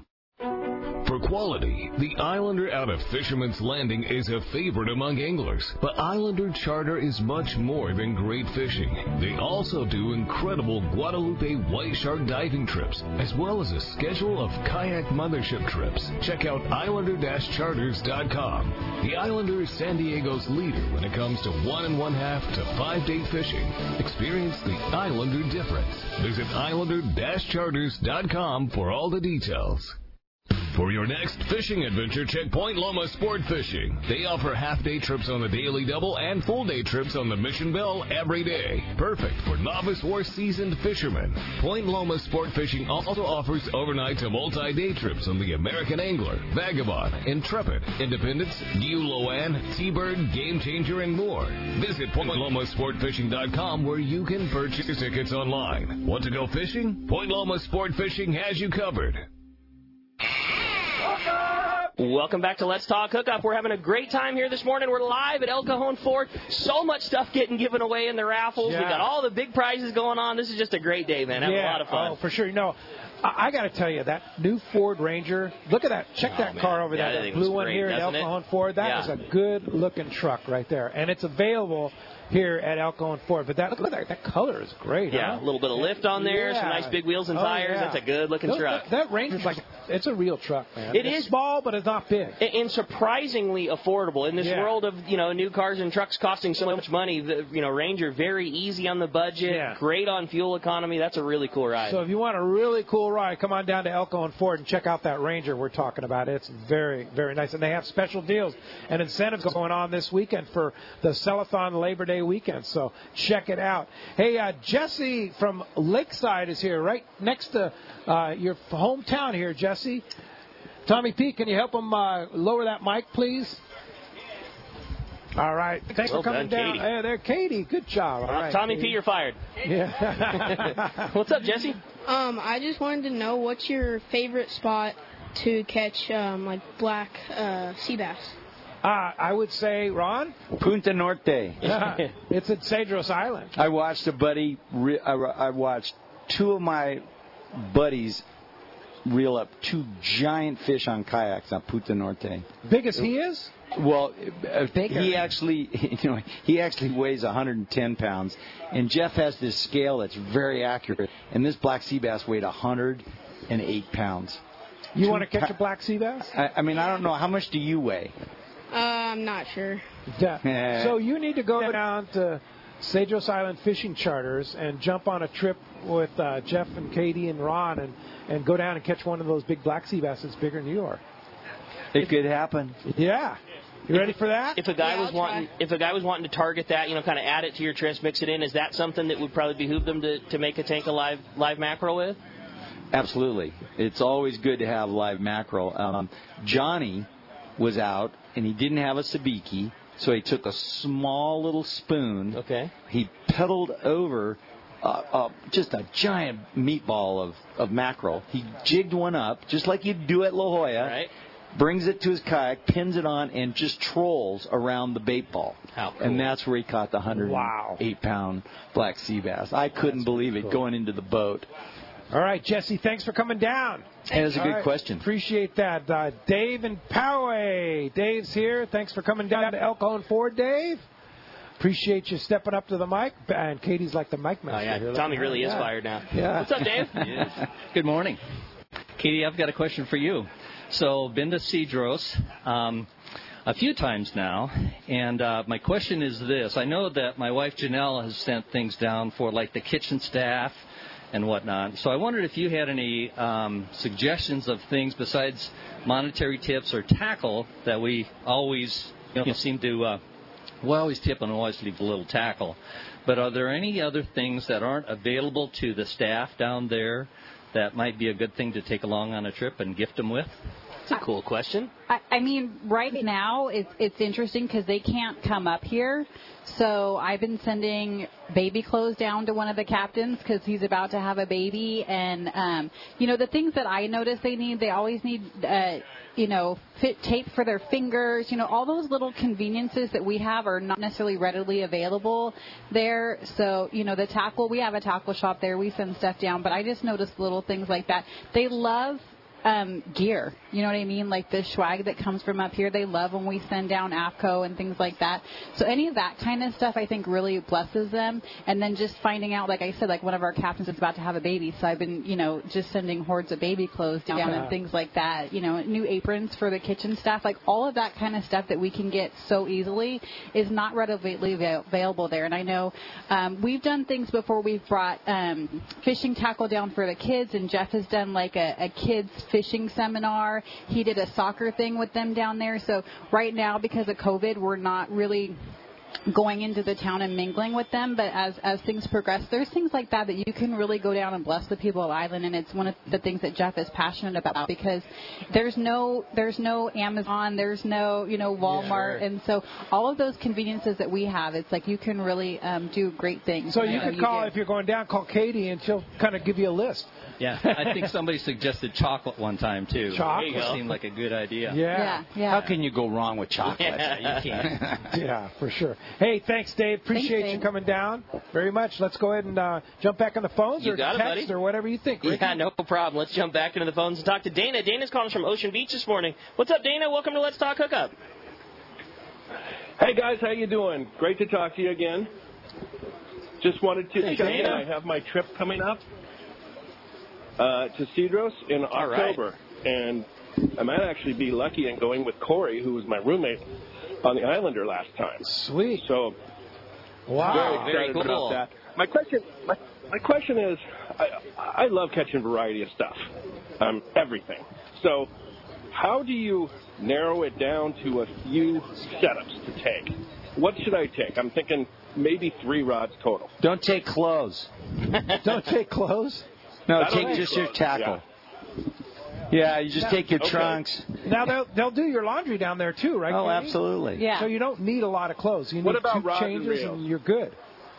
For quality, the Islander out of Fisherman's Landing is a favorite among anglers. But Islander Charter is much more than great fishing. They also do incredible Guadalupe white shark diving trips, as well as a schedule of kayak mothership trips. Check out islander charters dot com. The Islander is San Diego's leader when it comes to one and one half to five day fishing. Experience the Islander difference. Visit islander charters dot com for all the details. For your next fishing adventure, check Point Loma Sport Fishing. They offer half-day trips on the Daily Double and full-day trips on the Mission Bell every day. Perfect for novice or seasoned fishermen. Point Loma Sport Fishing also offers overnight to multi-day trips on the American Angler, Vagabond, Intrepid, Independence, Guloan, Seabird, Game Changer, and more. Visit point loma sport fishing dot com where you can purchase tickets online. Want to go fishing? Point Loma Sport Fishing has you covered. Welcome back to Let's Talk Hookup. We're having a great time here this morning. We're live at El Cajon Ford. So much stuff getting given away in the raffles. Yeah. We got all the big prizes going on. This is just a great day, man. Having yeah. a lot of fun. Oh, for sure. You know, I, I got to tell you, that new Ford Ranger, look at that. Check oh, that man. car over yeah, there, that blue one great, here at El Cajon Ford. That yeah. is a good-looking truck right there. And it's available here at El Cajon Ford. But that look at that, that color is great. Yeah, huh? a little bit of lift on there, yeah. some nice big wheels and oh, tires. Yeah. That's a good-looking Those, truck. That, that Ranger's like, it's a real truck, man. It it's is small, but it's not big. And surprisingly affordable. In this yeah. world of, you know, new cars and trucks costing so much money, the, you know, Ranger, very easy on the budget, yeah. great on fuel economy. That's a really cool ride. So if you want a really cool ride, come on down to El Cajon Ford and check out that Ranger we're talking about. It's very, very nice. And they have special deals and incentives going on this weekend for the Sellathon Labor Day weekend. So check it out. Hey, uh, Jesse from Lakeside is here, right next to uh, your hometown here, Jesse. Tommy P, can you help him uh, lower that mic, please? All right. Thanks well for coming done, down. Katie. Hey, there, Katie. Good job. All right, Tommy Katie. P, you're fired. Yeah. What's up, Jesse? Um, I just wanted to know what's your favorite spot to catch um, like black uh, sea bass. Uh, I would say, Ron? Punta Norte. It's at Cedros Island. I watched a buddy, re- I, I watched two of my buddies reel up two giant fish on kayaks on Punta Norte. Big as he is? Well, uh, Bigger. he actually, you know, he actually weighs one hundred ten pounds, and Jeff has this scale that's very accurate, and this black sea bass weighed one hundred eight pounds. You want to catch a black sea bass? I, I mean, I don't know. How much do you weigh? Uh, I'm not sure. Yeah. So you need to go down to Cedros Island Fishing Charters and jump on a trip with uh, Jeff and Katie and Ron and, and go down and catch one of those big black sea bass that's bigger than you are. It could happen. Yeah. You ready for that? If a guy Yeah, was I'll wanting, try. if a guy was wanting to target that, you know, kind of add it to your trips, mix it in, is that something that would probably behoove them to, to make a tank of live live mackerel with? Absolutely. It's always good to have live mackerel. Um, Johnny was out, and he didn't have a sabiki, so he took a small little spoon. Okay. He pedaled over uh, uh, just a giant meatball of, of mackerel. He jigged one up, just like you'd do at La Jolla. Right. Brings it to his kayak, pins it on, and just trolls around the bait ball. How cool. And that's where he caught the one hundred eight pound black sea bass. I couldn't That's believe it cool. going into the boat. All right, Jesse, thanks for coming down. Hey, that's a All good right, question. Appreciate that. Uh, Dave and Poway. Dave's here. Thanks for coming down to El Cajon Ford, Dave. Appreciate you stepping up to the mic. And Katie's like the mic master. Oh, yeah. Here. Tommy really is Yeah. fired now. Yeah. What's up, Dave? Yes. Good morning. Katie, I've got a question for you. So, been to Cedros um, a few times now, and uh, my question is this. I know that my wife Janelle has sent things down for, like, the kitchen staff and whatnot. So I wondered if you had any um, suggestions of things besides monetary tips or tackle that we always you know, seem to, uh, we always tip and always leave a little tackle. But are there any other things that aren't available to the staff down there that might be a good thing to take along on a trip and gift them with? That's a cool question. I, I mean, right now it's it's interesting because they can't come up here. So I've been sending baby clothes down to one of the captains because he's about to have a baby. And, um, you know, the things that I notice they need, they always need, uh, you know, fit tape for their fingers. You know, all those little conveniences that we have are not necessarily readily available there. So, you know, the tackle, we have a tackle shop there. We send stuff down. But I just noticed little things like that. They love Um, gear, you know what I mean? Like the swag that comes from up here, they love when we send down AFCO and things like that. So any of that kind of stuff, I think, really blesses them. And then just finding out, like I said, like one of our captains is about to have a baby, so I've been, you know, just sending hordes of baby clothes down Yeah. and things like that. You know, new aprons for the kitchen staff, like all of that kind of stuff that we can get so easily is not readily avail- available there. And I know um, we've done things before. We've brought um, fishing tackle down for the kids, and Jeff has done like a, a kids fishing seminar. He did a soccer thing with them down there. So right now, because of COVID, we're not really going into the town and mingling with them, but as as things progress, there's things like that that you can really go down and bless the people of Island, and it's one of the things that Jeff is passionate about because there's no there's no Amazon, there's no you know Walmart, Yeah. and so all of those conveniences that we have, it's like you can really um, do great things. So And I you know can call, do. if you're going down, call Katie, and she'll kind of give you a list. Yeah, I think somebody suggested chocolate one time, too. Chocolate? That seemed like a good idea. Yeah. Yeah, yeah. How can you go wrong with chocolate? Yeah, you can't. Yeah, for sure. Hey, thanks, Dave. Appreciate Thanks, you Dave. coming down very much. Let's go ahead and uh, jump back on the phones You or got it, text buddy. or whatever you think. Ricky? Yeah, no problem. Let's jump back into the phones and talk to Dana. Dana's calling us from Ocean Beach this morning. What's up, Dana? Welcome to Let's Talk Hookup. Hey guys, how you doing? Great to talk to you again. Just wanted to Hey, check Dana. in. I have my trip coming up uh, to Cedros in All right. October, and I might actually be lucky in going with Corey, who was my roommate on the Islander last time. Sweet. So Wow. very excited Very cool. about that. My question, my, my question is, I, I love catching a variety of stuff, um, everything. So, how do you narrow it down to a few setups to take? What should I take? I'm thinking maybe three rods total. Don't take clothes. Don't take clothes? No, I don't take take just your clothes, tackle. Yeah, you just No. take your Okay. trunks. Now, they'll, they'll do your laundry down there, too, right? Oh, Katie? absolutely. Yeah. So you don't need a lot of clothes. You need What about two rods and changes reels? and you're good.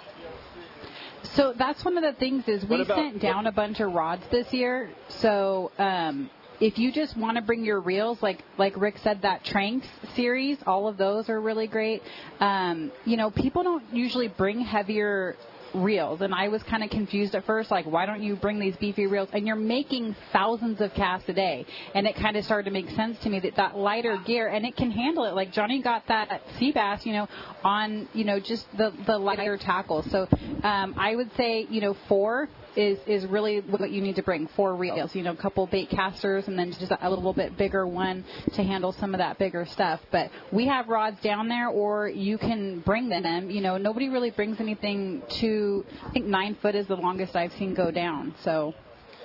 So that's one of the things is we What about- sent down a bunch of rods this year. So um, if you just want to bring your reels, like like Rick said, that Tranks series, all of those are really great. Um, you know, people don't usually bring heavier reels, and I was kind of confused at first, like, why don't you bring these beefy reels? And you're making thousands of casts a day, and it kind of started to make sense to me that that lighter gear, and it can handle it. Like Johnny got that sea bass, you know, on, you know, just the the lighter tackle. So um, I would say, you know, four is is really what you need to bring. Four reels, you know, a couple bait casters, and then just a little bit bigger one to handle some of that bigger stuff. But we have rods down there, or you can bring them. You know, nobody really brings anything to, I think nine foot is the longest I've seen go down. So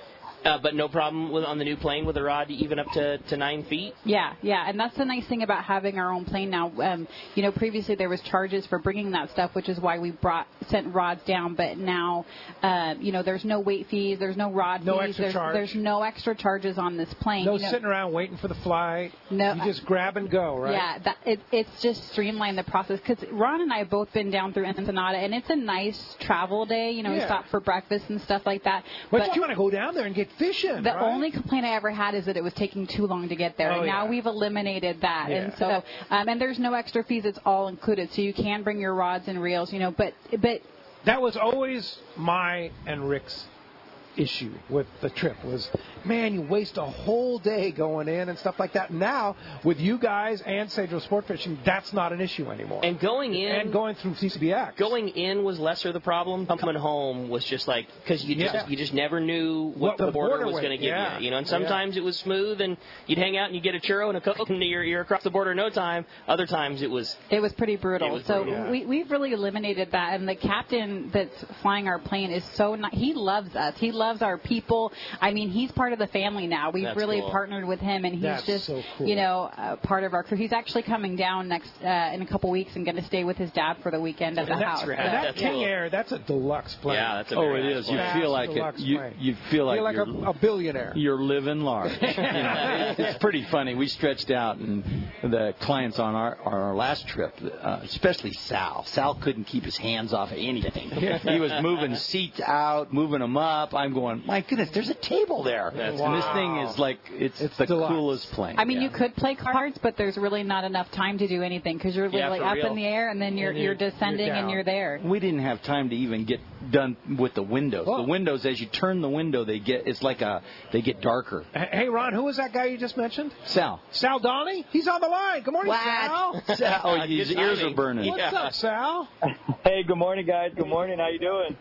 Uh, but no problem with on the new plane with a rod even up to, to nine feet? Yeah, yeah, and that's the nice thing about having our own plane now. Um, you know, previously there was charges for bringing that stuff, which is why we brought sent rods down. But now, uh, you know, there's no weight fees, there's no rod No fees, extra there's, charge. there's no extra charges on this plane. No you know, sitting around waiting for the flight. No, you just grab and go, right? Yeah, that, it, it's just streamlined the process because Ron and I have both been down through Ensenada, and it's a nice travel day. You know, we Yeah. stop for breakfast and stuff like that. But, you want to go down there and get fishing, The right? only complaint I ever had is that it was taking too long to get there. Oh, and now yeah. we've eliminated that. Yeah. And so, um, and there's no extra fees. It's all included. So you can bring your rods and reels, you know, but, but. That was always my and Rick's issue with the trip was, man, you waste a whole day going in and stuff like that. Now, with you guys and Cedro Sport Fishing, that's not an issue anymore. And going in... And going through C B X. Going in was lesser the problem. Coming home was just like, because you just Yeah. you just never knew what, What the the border, border was was, going to give yeah. you. You know, and sometimes it was smooth and you'd hang out and you get a churro and a Coke and you're, you're across the border in no time. Other times it was... It was pretty brutal. It was so brutal. we, we've really eliminated that. And the captain that's flying our plane is so nice. He loves us. He loves our people. I mean, he's part of the family now. We've That's really cool. partnered with him, and he's That's just, so cool. you know, uh, part of our crew. He's actually coming down next uh, in a couple weeks and going to stay with his dad for the weekend at the And house. that's, So- and that That's King cool. Air, that's a deluxe plane. Yeah, that's a Oh, very it nice is. You plane. feel like Deluxe it. You, plane. you feel like, Feel like you're, a, a billionaire. you're living large. You know, it's pretty funny. We stretched out, and the clients on our on our last trip, uh, especially Sal. Sal couldn't keep his hands off of anything. He was moving seats out, moving them up. I'm going, my goodness, there's a table there. That's and this wow. thing is like, it's, It's the deluxe. coolest plane. I mean, Yeah. you could play cards, but there's really not enough time to do anything because you're Yeah, like for up real. in the air and then you're And you're, you're- descending you're and down. you're there. We didn't have time to even get done with the windows. Well- the windows, as you turn the window, they get it's like a they get darker. Hey, Ron, who was that guy you just mentioned? Sal. Sal Donnie? He's on the line. Good morning, Sal. Sal. Oh, Good his ears timing. are burning. What's Yeah. up, Sal? Hey, good morning, guys. Good morning. How you doing?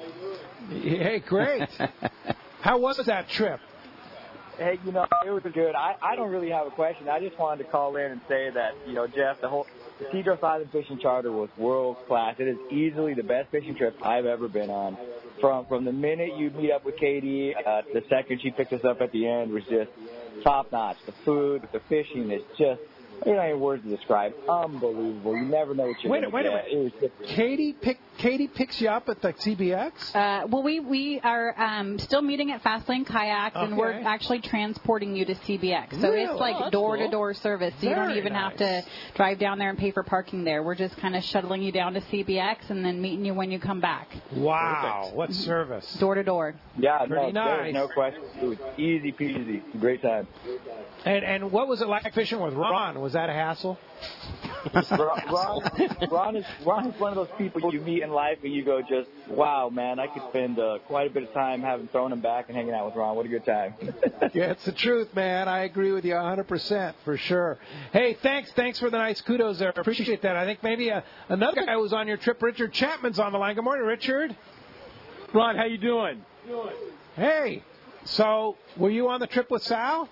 Hey, great. How was that trip? Hey, you know, it was good. I, I don't really have a question. I just wanted to call in and say that, you know, Jeff, the whole the Cedros Island Fishing Charter was world class. It is easily the best fishing trip I've ever been on. From from the minute you meet up with Katie, uh, the second she picked us up at the end was just top notch. The food, the fishing is just, you know, any words to describe. Unbelievable. You never know what you're Wait a- going to wait a get. It was just Katie pick, Katie picks you up at the C B X? Uh, well, we we are um, still meeting at Fastlane Kayaks, and we're Okay. actually transporting you to C B X. So Really? it's like Oh, that's door-to-door service. So you don't Very even have nice. to drive down there and pay for parking there. We're just kind of shuttling you down to C B X and then meeting you when you come back, Wow, what service. door-to-door. Yeah, Pretty no, there nice. was no question. It was easy peasy. Great time. And and what was it like fishing with Ron? Was that a hassle? Ron, Ron, Ron is Ron is one of those people you meet in life and you go just, wow, man, I could spend uh, quite a bit of time having thrown him back and hanging out with Ron. What a good time. Yeah, it's the truth, man. I agree with you one hundred percent for sure. Hey, thanks, thanks for the nice kudos there. Appreciate that. I think maybe uh, another guy who was on your trip, Richard Chapman's on the line. Good morning, Richard. Ron, how you doing? Hey, so were you on the trip with Sal?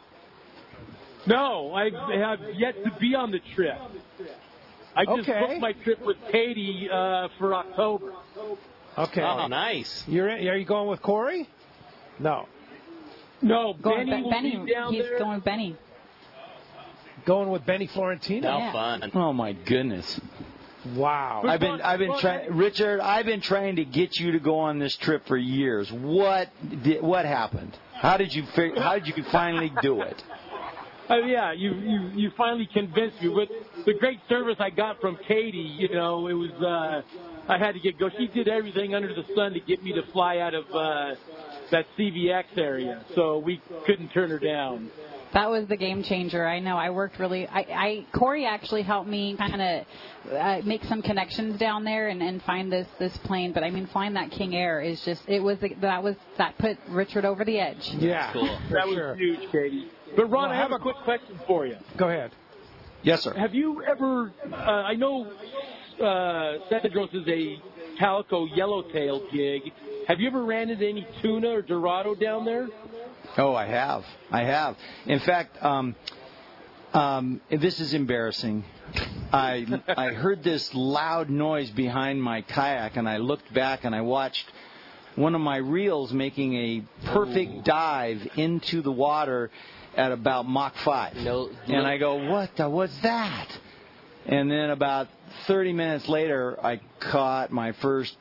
No, I have yet to be on the trip. I just Okay. booked my trip with Katie uh, for October. Okay. Oh, nice. You're in, are you going with Corey? No. No, Going, Benny will Benny, be down he's there. going with Benny. Going with Benny Florentino? How Yeah. fun. Oh my goodness. Wow. I've been I've been trying, Richard. I've been trying to get you to go on this trip for years. What did, what happened? How did you fig- How did you finally do it? Oh yeah, you, you you finally convinced me with the great service I got from Katie. You know, it was uh, I had to get go. She did everything under the sun to get me to fly out of uh, that C V X area, so we couldn't turn her down. That was the game changer. I know. I worked really. I, I Corey actually helped me kind of uh, make some connections down there and, and find this this plane. But I mean, flying that King Air is just. It was that was that put Richard over the edge. Yeah. Cool. For That sure. was huge, Katie. But Ron, Well, I have have a a- quick question for you. Go ahead. Yes, sir. Have you ever? Uh, I know uh, Cedros is a calico yellowtail jig. Have you ever ran into any tuna or dorado down there? Oh, I have. I have. In fact, um, um, this is embarrassing. I I heard this loud noise behind my kayak, and I looked back and I watched one of my reels making a perfect Ooh. dive into the water at about Mach five. No, and I go, what the, what's that? And then about thirty minutes later, I caught my first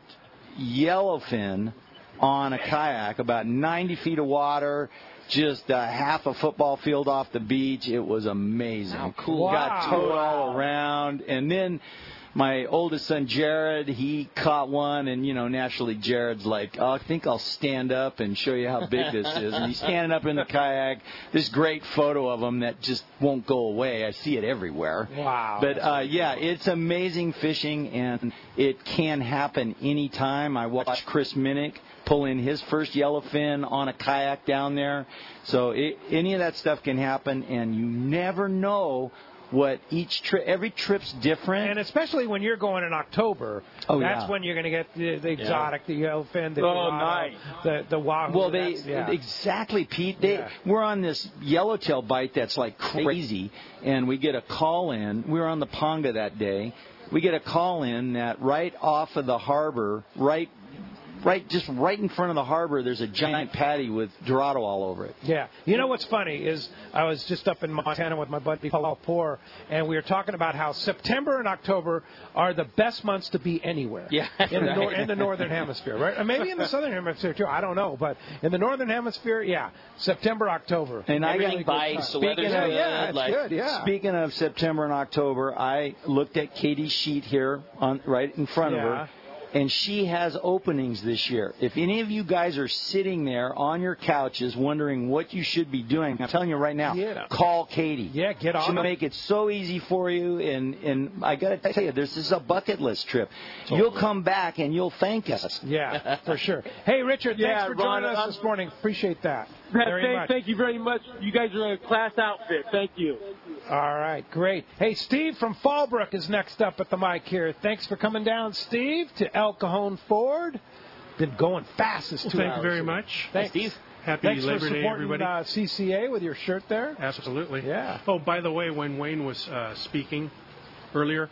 yellowfin on a kayak, about ninety feet of water, just uh, half a football field off the beach. It was amazing. Oh, cool. Got Wow. towed all around. And then my oldest son, Jared, he caught one. And, you know, naturally, Jared's like, oh, I think I'll stand up and show you how big this is. And he's standing up in the kayak. This great photo of him that just won't go away. I see it everywhere. Wow. But, uh, yeah, it's amazing fishing, and it can happen anytime. I watched Chris Minnick pull in his first yellowfin on a kayak down there. So it, any of that stuff can happen, and you never know what each trip, every trip's different. And especially when you're going in October, oh, that's yeah. when you're going to get the, the exotic, yeah. the yellowfin, the oh, dorado, nice. the, the wahoo. Well, they, yeah. exactly, Pete. They, yeah. We're on this yellowtail bite that's like crazy, and we get a call in. We were on the Ponga that day. We get a call in that right off of the harbor, right Right, just right in front of the harbor, there's a giant patty with Dorado all over it. Yeah. You know what's funny is I was just up in Montana with my buddy Paul Poor, and we were talking about how September and October are the best months to be anywhere. Yeah. In, right. the, nor- in the northern hemisphere, right? Or maybe in the southern hemisphere too. I don't know, but in the northern hemisphere, yeah, September, October. And everything I bites. The weather's yeah, good. Yeah, it's like, good. Yeah. Speaking of September and October, I looked at Katie's sheet here, on right in front yeah. of her. And she has openings this year. If any of you guys are sitting there on your couches wondering what you should be doing, I'm telling you right now, yeah. call Katie. Yeah, get on. She'll make it so easy for you. And, and I got to tell you, this is a bucket list trip. Totally. You'll come back and you'll thank us. Yeah, for sure. Hey, Richard, yeah, thanks for Ron, joining us I'm, this morning. Appreciate that. Very thank, much. thank you very much. You guys are a class outfit. Thank you. All right, great. Hey, Steve from Fallbrook is next up at the mic here. Thanks for coming down, Steve, to El Cajon Ford. Been going fast this two well, thank hours. you very here. much. Thanks, Steve. Happy Thanks Labor for Day, supporting everybody. Uh, C C A with your shirt there. Absolutely. Yeah. Oh, by the way, when Wayne was uh, speaking earlier,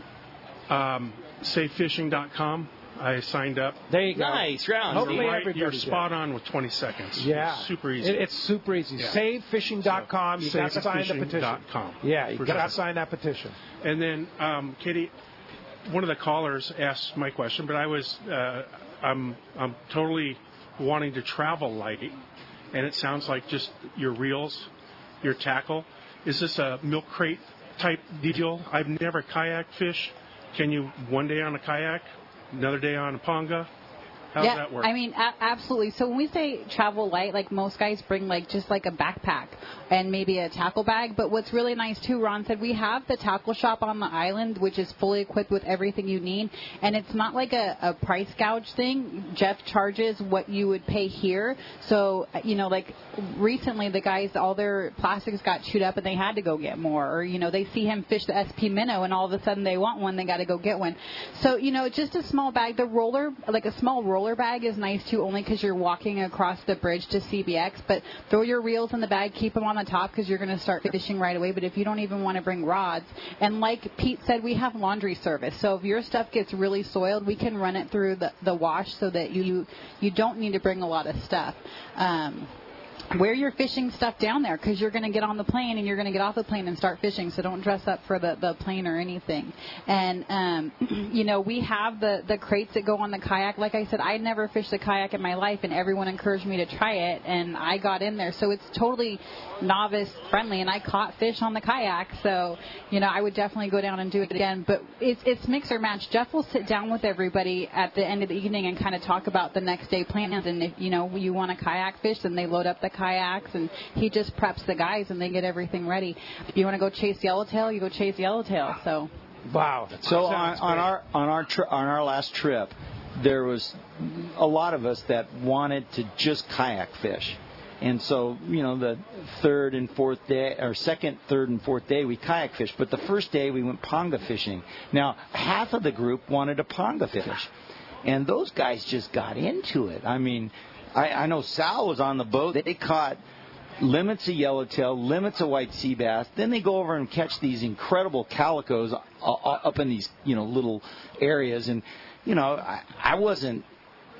um, safe fishing dot com. I signed up. There you go. Nice round. Hopefully You're, right, you're did. spot on with twenty seconds. Yeah. It's super easy. It, it's super easy. Yeah. save fishing dot com. So, you got to sign the petition. dot com. Yeah, you got to sure. sign that petition. And then, um, Katie, one of the callers asked my question, but I was, uh, I'm, I'm totally wanting to travel light, and it sounds like just your reels, your tackle. Is this a milk crate type deal? I've never kayak fished. Can you one day on a kayak, another day on a Ponga? How yeah, does that work? I mean, a- absolutely. So when we say travel light, like most guys bring like just like a backpack and maybe a tackle bag. But what's really nice too, Ron said, we have the tackle shop on the island, which is fully equipped with everything you need. And it's not like a, a price gouge thing. Jeff charges what you would pay here. So, you know, like recently the guys, all their plastics got chewed up and they had to go get more. Or, you know, they see him fish the S P minnow and all of a sudden they want one, they got to go get one. So, you know, just a small bag. The roller, like a small roller bag is nice too, only because you're walking across the bridge to C B X. But throw your reels in the bag, keep them on the top because you're going to start fishing right away. But if you don't even want to bring rods, and like Pete said, we have laundry service. So if your stuff gets really soiled, we can run it through the, the wash so that you you don't need to bring a lot of stuff. Um, Wear your fishing stuff down there because you're going to get on the plane and you're going to get off the plane and start fishing. So don't dress up for the, the plane or anything. And, um, you know, we have the, the crates that go on the kayak. Like I said, I never fished a kayak in my life, and everyone encouraged me to try it, and I got in there. So it's totally novice friendly, and I caught fish on the kayak. So, you know, I would definitely go down and do it again. But it's, it's mix or match. Jeff will sit down with everybody at the end of the evening and kind of talk about the next day plans. And if, you know, you want to kayak fish, then they load up the kayaks, and he just preps the guys and they get everything ready. If you want to go chase yellowtail, you go chase yellowtail. So wow. So on, on our on our tri- on our last trip, there was a lot of us that wanted to just kayak fish. And so, you know, the third and fourth day, or second, third, and fourth day, we kayak fished. But the first day, we went Ponga fishing. Now, half of the group wanted to Ponga fish. And those guys just got into it. I mean, I, I know Sal was on the boat. They caught limits of yellowtail, limits of white sea bass. Then they go over and catch these incredible calicos uh, up in these, you know, little areas. And, you know, I, I wasn't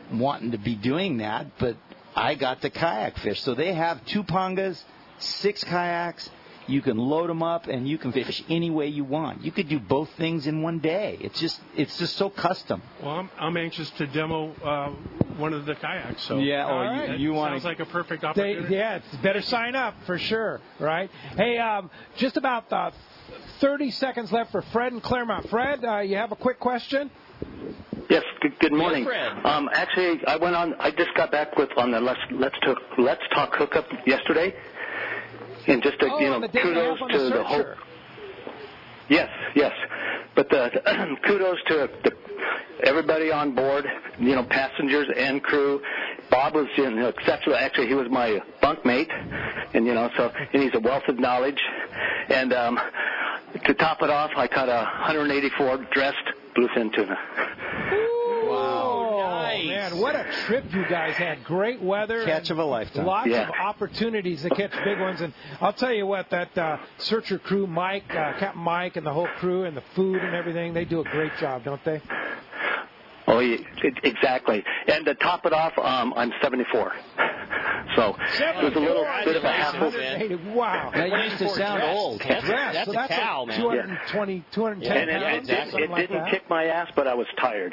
wanting to be doing that, but I got the kayak fish. So they have two pangas, six kayaks. You can load them up, and you can fish any way you want. You could do both things in one day. It's just it's just so custom. Well, I'm, I'm anxious to demo uh, one of the kayaks. So yeah, oh, right. you, you want sounds like a perfect They, opportunity. yeah, it's better sign up for sure, right? Hey, um, just about uh, thirty seconds left for Fred in Claremont. Fred, uh, you have a quick question? Yes. Good, good morning. Yes, Fred. Um, actually, I went on. I just got back with on the Let's Let's Talk Let's Talk hookup yesterday, and just to, oh, you know, the day kudos on to the, the whole. searcher. Yes, yes, but the, kudos to the, everybody on board. You know, passengers and crew. Bob was you know, exceptional. Actually, he was my bunkmate, and you know, so and he's a wealth of knowledge. And um, to top it off, I caught a one hundred eighty-four dressed bluefin tuna. Wow, nice. Man, what a trip you guys had. Great weather. Catch of a lifetime. Lots yeah. of opportunities to catch big ones. And I'll tell you what, that uh, searcher crew, Mike, uh, Captain Mike, and the whole crew, and the food and everything, they do a great job, don't they? Oh, yeah, exactly. And to top it off, um, I'm seventy-four. So it was a little bit of a hassle. Wow. That used to sound old. That's, Dressed. that's So a that's cow, like man. two hundred twenty, two hundred ten And it, pounds, it, did, something it like didn't that. kick my ass, but I was tired.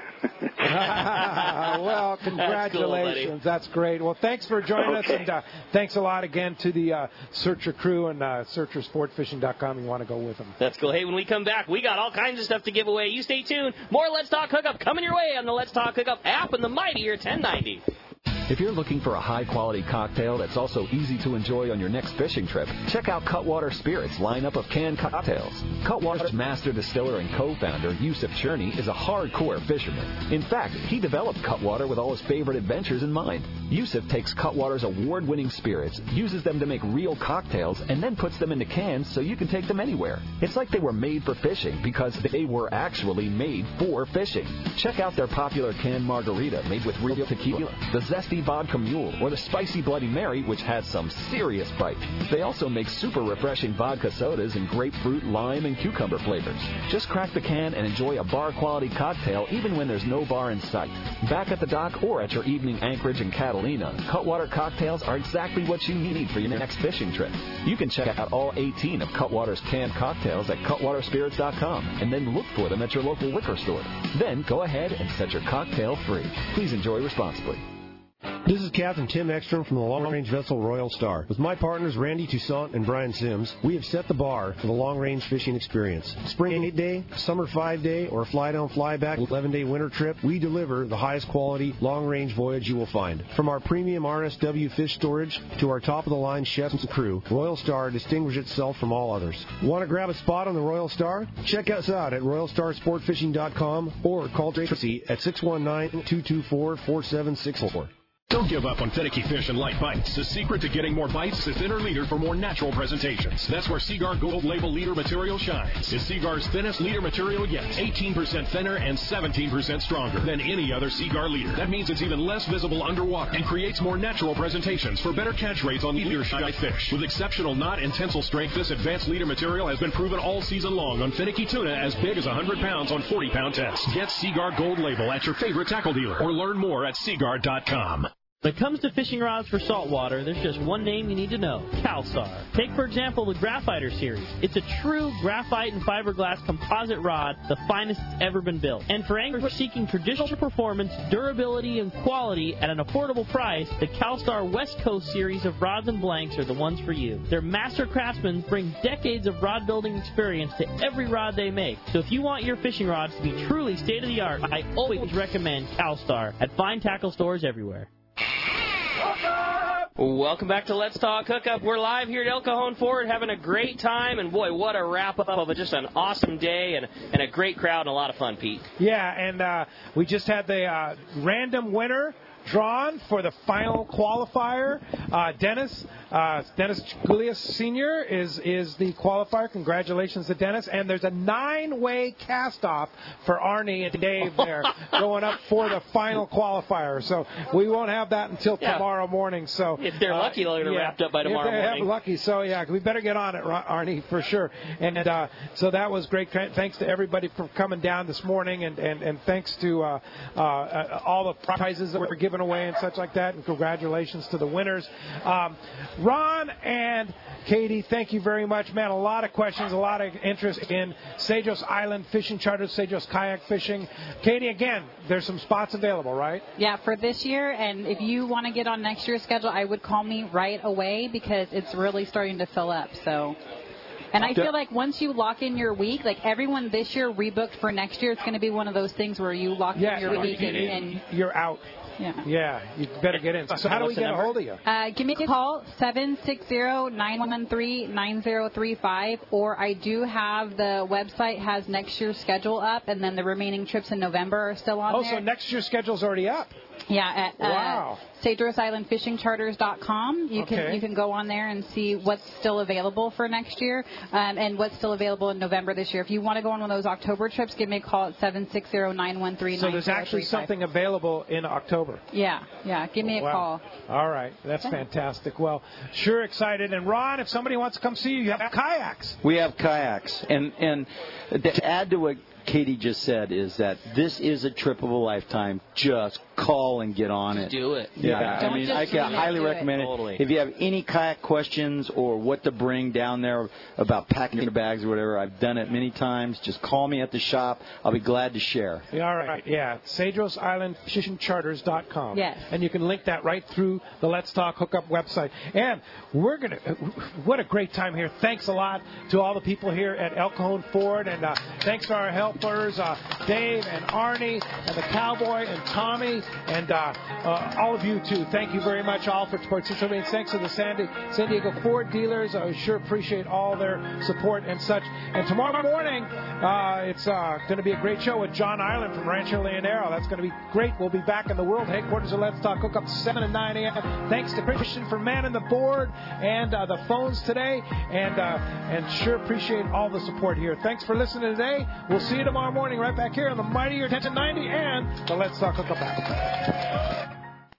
Well, congratulations. That's, cool, That's great. Well, thanks for joining Okay. us, and uh, thanks a lot again to the uh, Searcher crew and uh, searcher sport fishing dot com. You want to go with them. That's cool. Hey, when we come back, we got all kinds of stuff to give away. You stay tuned. More Let's Talk Hookup coming your way on the Let's Talk Hookup app and the mightier ten ninety. If you're looking for a high-quality cocktail that's also easy to enjoy on your next fishing trip, check out Cutwater Spirits' lineup of canned cocktails. Cutwater's master distiller and co-founder, Yusuf Cherney, is a hardcore fisherman. In fact, he developed Cutwater with all his favorite adventures in mind. Yusuf takes Cutwater's award-winning spirits, uses them to make real cocktails, and then puts them into cans so you can take them anywhere. It's like they were made for fishing because they were actually made for fishing. Check out their popular canned margarita made with real tequila, the zesty vodka mule, or the spicy Bloody Mary, which has some serious bite. They also make super refreshing vodka sodas in grapefruit, lime, and cucumber flavors. Just crack the can and enjoy a bar-quality cocktail even when there's no bar in sight. Back at the dock or at your evening anchorage in Catalina, Cutwater cocktails are exactly what you need for your next fishing trip. You can check out all eighteen of Cutwater's canned cocktails at cutwater spirits dot com and then look for them at your local liquor store. Then go ahead and set your cocktail free. Please enjoy responsibly. This is Captain Tim Ekstrom from the long-range vessel Royal Star. With my partners Randy Toussaint and Brian Sims, we have set the bar for the long-range fishing experience. Spring eight-day, summer five-day, or fly-down, fly-back eleven-day winter trip, we deliver the highest quality long-range voyage you will find. From our premium R S W fish storage to our top-of-the-line chefs and crew, Royal Star distinguishes itself from all others. Want to grab a spot on the Royal Star? Check us out at royal star sport fishing dot com or call Tracy at six one nine, two two four, four seven six four. Don't give up on finicky fish and light bites. The secret to getting more bites is thinner leader for more natural presentations. That's where Seaguar Gold Label leader material shines. It's Seaguar's thinnest leader material yet. eighteen percent thinner and seventeen percent stronger than any other Seaguar leader. That means it's even less visible underwater and creates more natural presentations for better catch rates on leader shy fish. With exceptional knot and tensile strength, this advanced leader material has been proven all season long on finicky tuna as big as one hundred pounds on forty pound tests. Get Seaguar Gold Label at your favorite tackle dealer or learn more at seaguar dot com. When it comes to fishing rods for saltwater, there's just one name you need to know, Calstar. Take, for example, the Graphiter series. It's a true graphite and fiberglass composite rod, the finest it's ever been built. And for anglers seeking traditional performance, durability, and quality at an affordable price, the Calstar West Coast series of rods and blanks are the ones for you. Their master craftsmen bring decades of rod building experience to every rod they make. So if you want your fishing rods to be truly state-of-the-art, I always recommend Calstar at fine tackle stores everywhere. Welcome back to Let's Talk Hookup. We're live here at El Cajon Ford having a great time, and boy, what a wrap-up of just an awesome day and, and a great crowd and a lot of fun, Pete. Yeah, and uh, we just had the uh, random winner drawn for the final qualifier. Uh, Dennis Uh, Dennis Gulias Senior is is the qualifier. Congratulations to Dennis. And there's a nine-way cast-off for Arnie and Dave there going up for the final qualifier. So we won't have that until Yeah. tomorrow morning. So If they're uh, lucky, they'll get it yeah, wrapped up by tomorrow if they morning. Have lucky. So, yeah, we better get on it, Arnie, for sure. And uh, so that was great. Thanks to everybody for coming down this morning, and, and, and thanks to uh, uh, all the prizes that were given away and such like that, and congratulations to the winners. Um, Ron and Katie, thank you very much, man. A lot of questions, a lot of interest in Cedros Island fishing charters, Cedros kayak fishing. Katie, again, there's some spots available, right? Yeah, for this year, and if you want to get on next year's schedule, I would call me right away because it's really starting to fill up. So, and I feel like once you lock in your week, like everyone this year rebooked for next year, it's going to be one of those things where you lock Yeah, in your week and, you- and you're out. Yeah. Yeah, you better get in. So how do we What's the get a number? hold of you? Uh, give me a call, seven six zero, nine one three, nine zero three five, or I do have the website has next year's schedule up, and then the remaining trips in November are still on Oh, there. so next year's schedule's already up. Yeah, at uh, Wow. Cedros Island Fishing Charters dot com. You Okay. can you can go on there and see what's still available for next year, um, and what's still available in November this year. If you want to go on one of those October trips, give me a call at seven six zero, nine one three, So nine zero three five. there's actually something available in October. Yeah, yeah. Give me a Wow. call. All right, that's fantastic. Well, sure excited. And Ron, if somebody wants to come see you, you have kayaks. We have kayaks, and and to add to what Katie just said is that this is a trip of a lifetime. Just call and get on it. Do it. Yeah, Yeah. I Don't mean, just I do can it, highly do it. recommend it. Totally. If you have any kayak questions or what to bring down there about packing your bags or whatever, I've done it many times. Just call me at the shop. I'll be glad to share. Yeah, all right, yeah. Cedros Island Fishing Charters dot com. Yes. And you can link that right through the Let's Talk Hookup website. And we're going to, what a great time here. Thanks a lot to all the people here at El Cajon Ford. And uh, thanks to our helpers, uh, Dave and Arnie and the Cowboy and Tommy and uh, uh, all of you, too. Thank you very much all for participating. Thanks to the San, Di- San Diego Ford dealers. I sure appreciate all their support and such. And tomorrow morning, uh, it's uh, going to be a great show with John Ireland from Rancho Leonero. That's going to be great. We'll be back in the world headquarters of Let's Talk Hookup seven and nine a.m. Thanks to Christian for manning the board and uh, the phones today. And, uh, and sure appreciate all the support here. Thanks for listening today. We'll see you tomorrow morning right back here on the Mightier ten ninety and the Let's Talk Hookup app.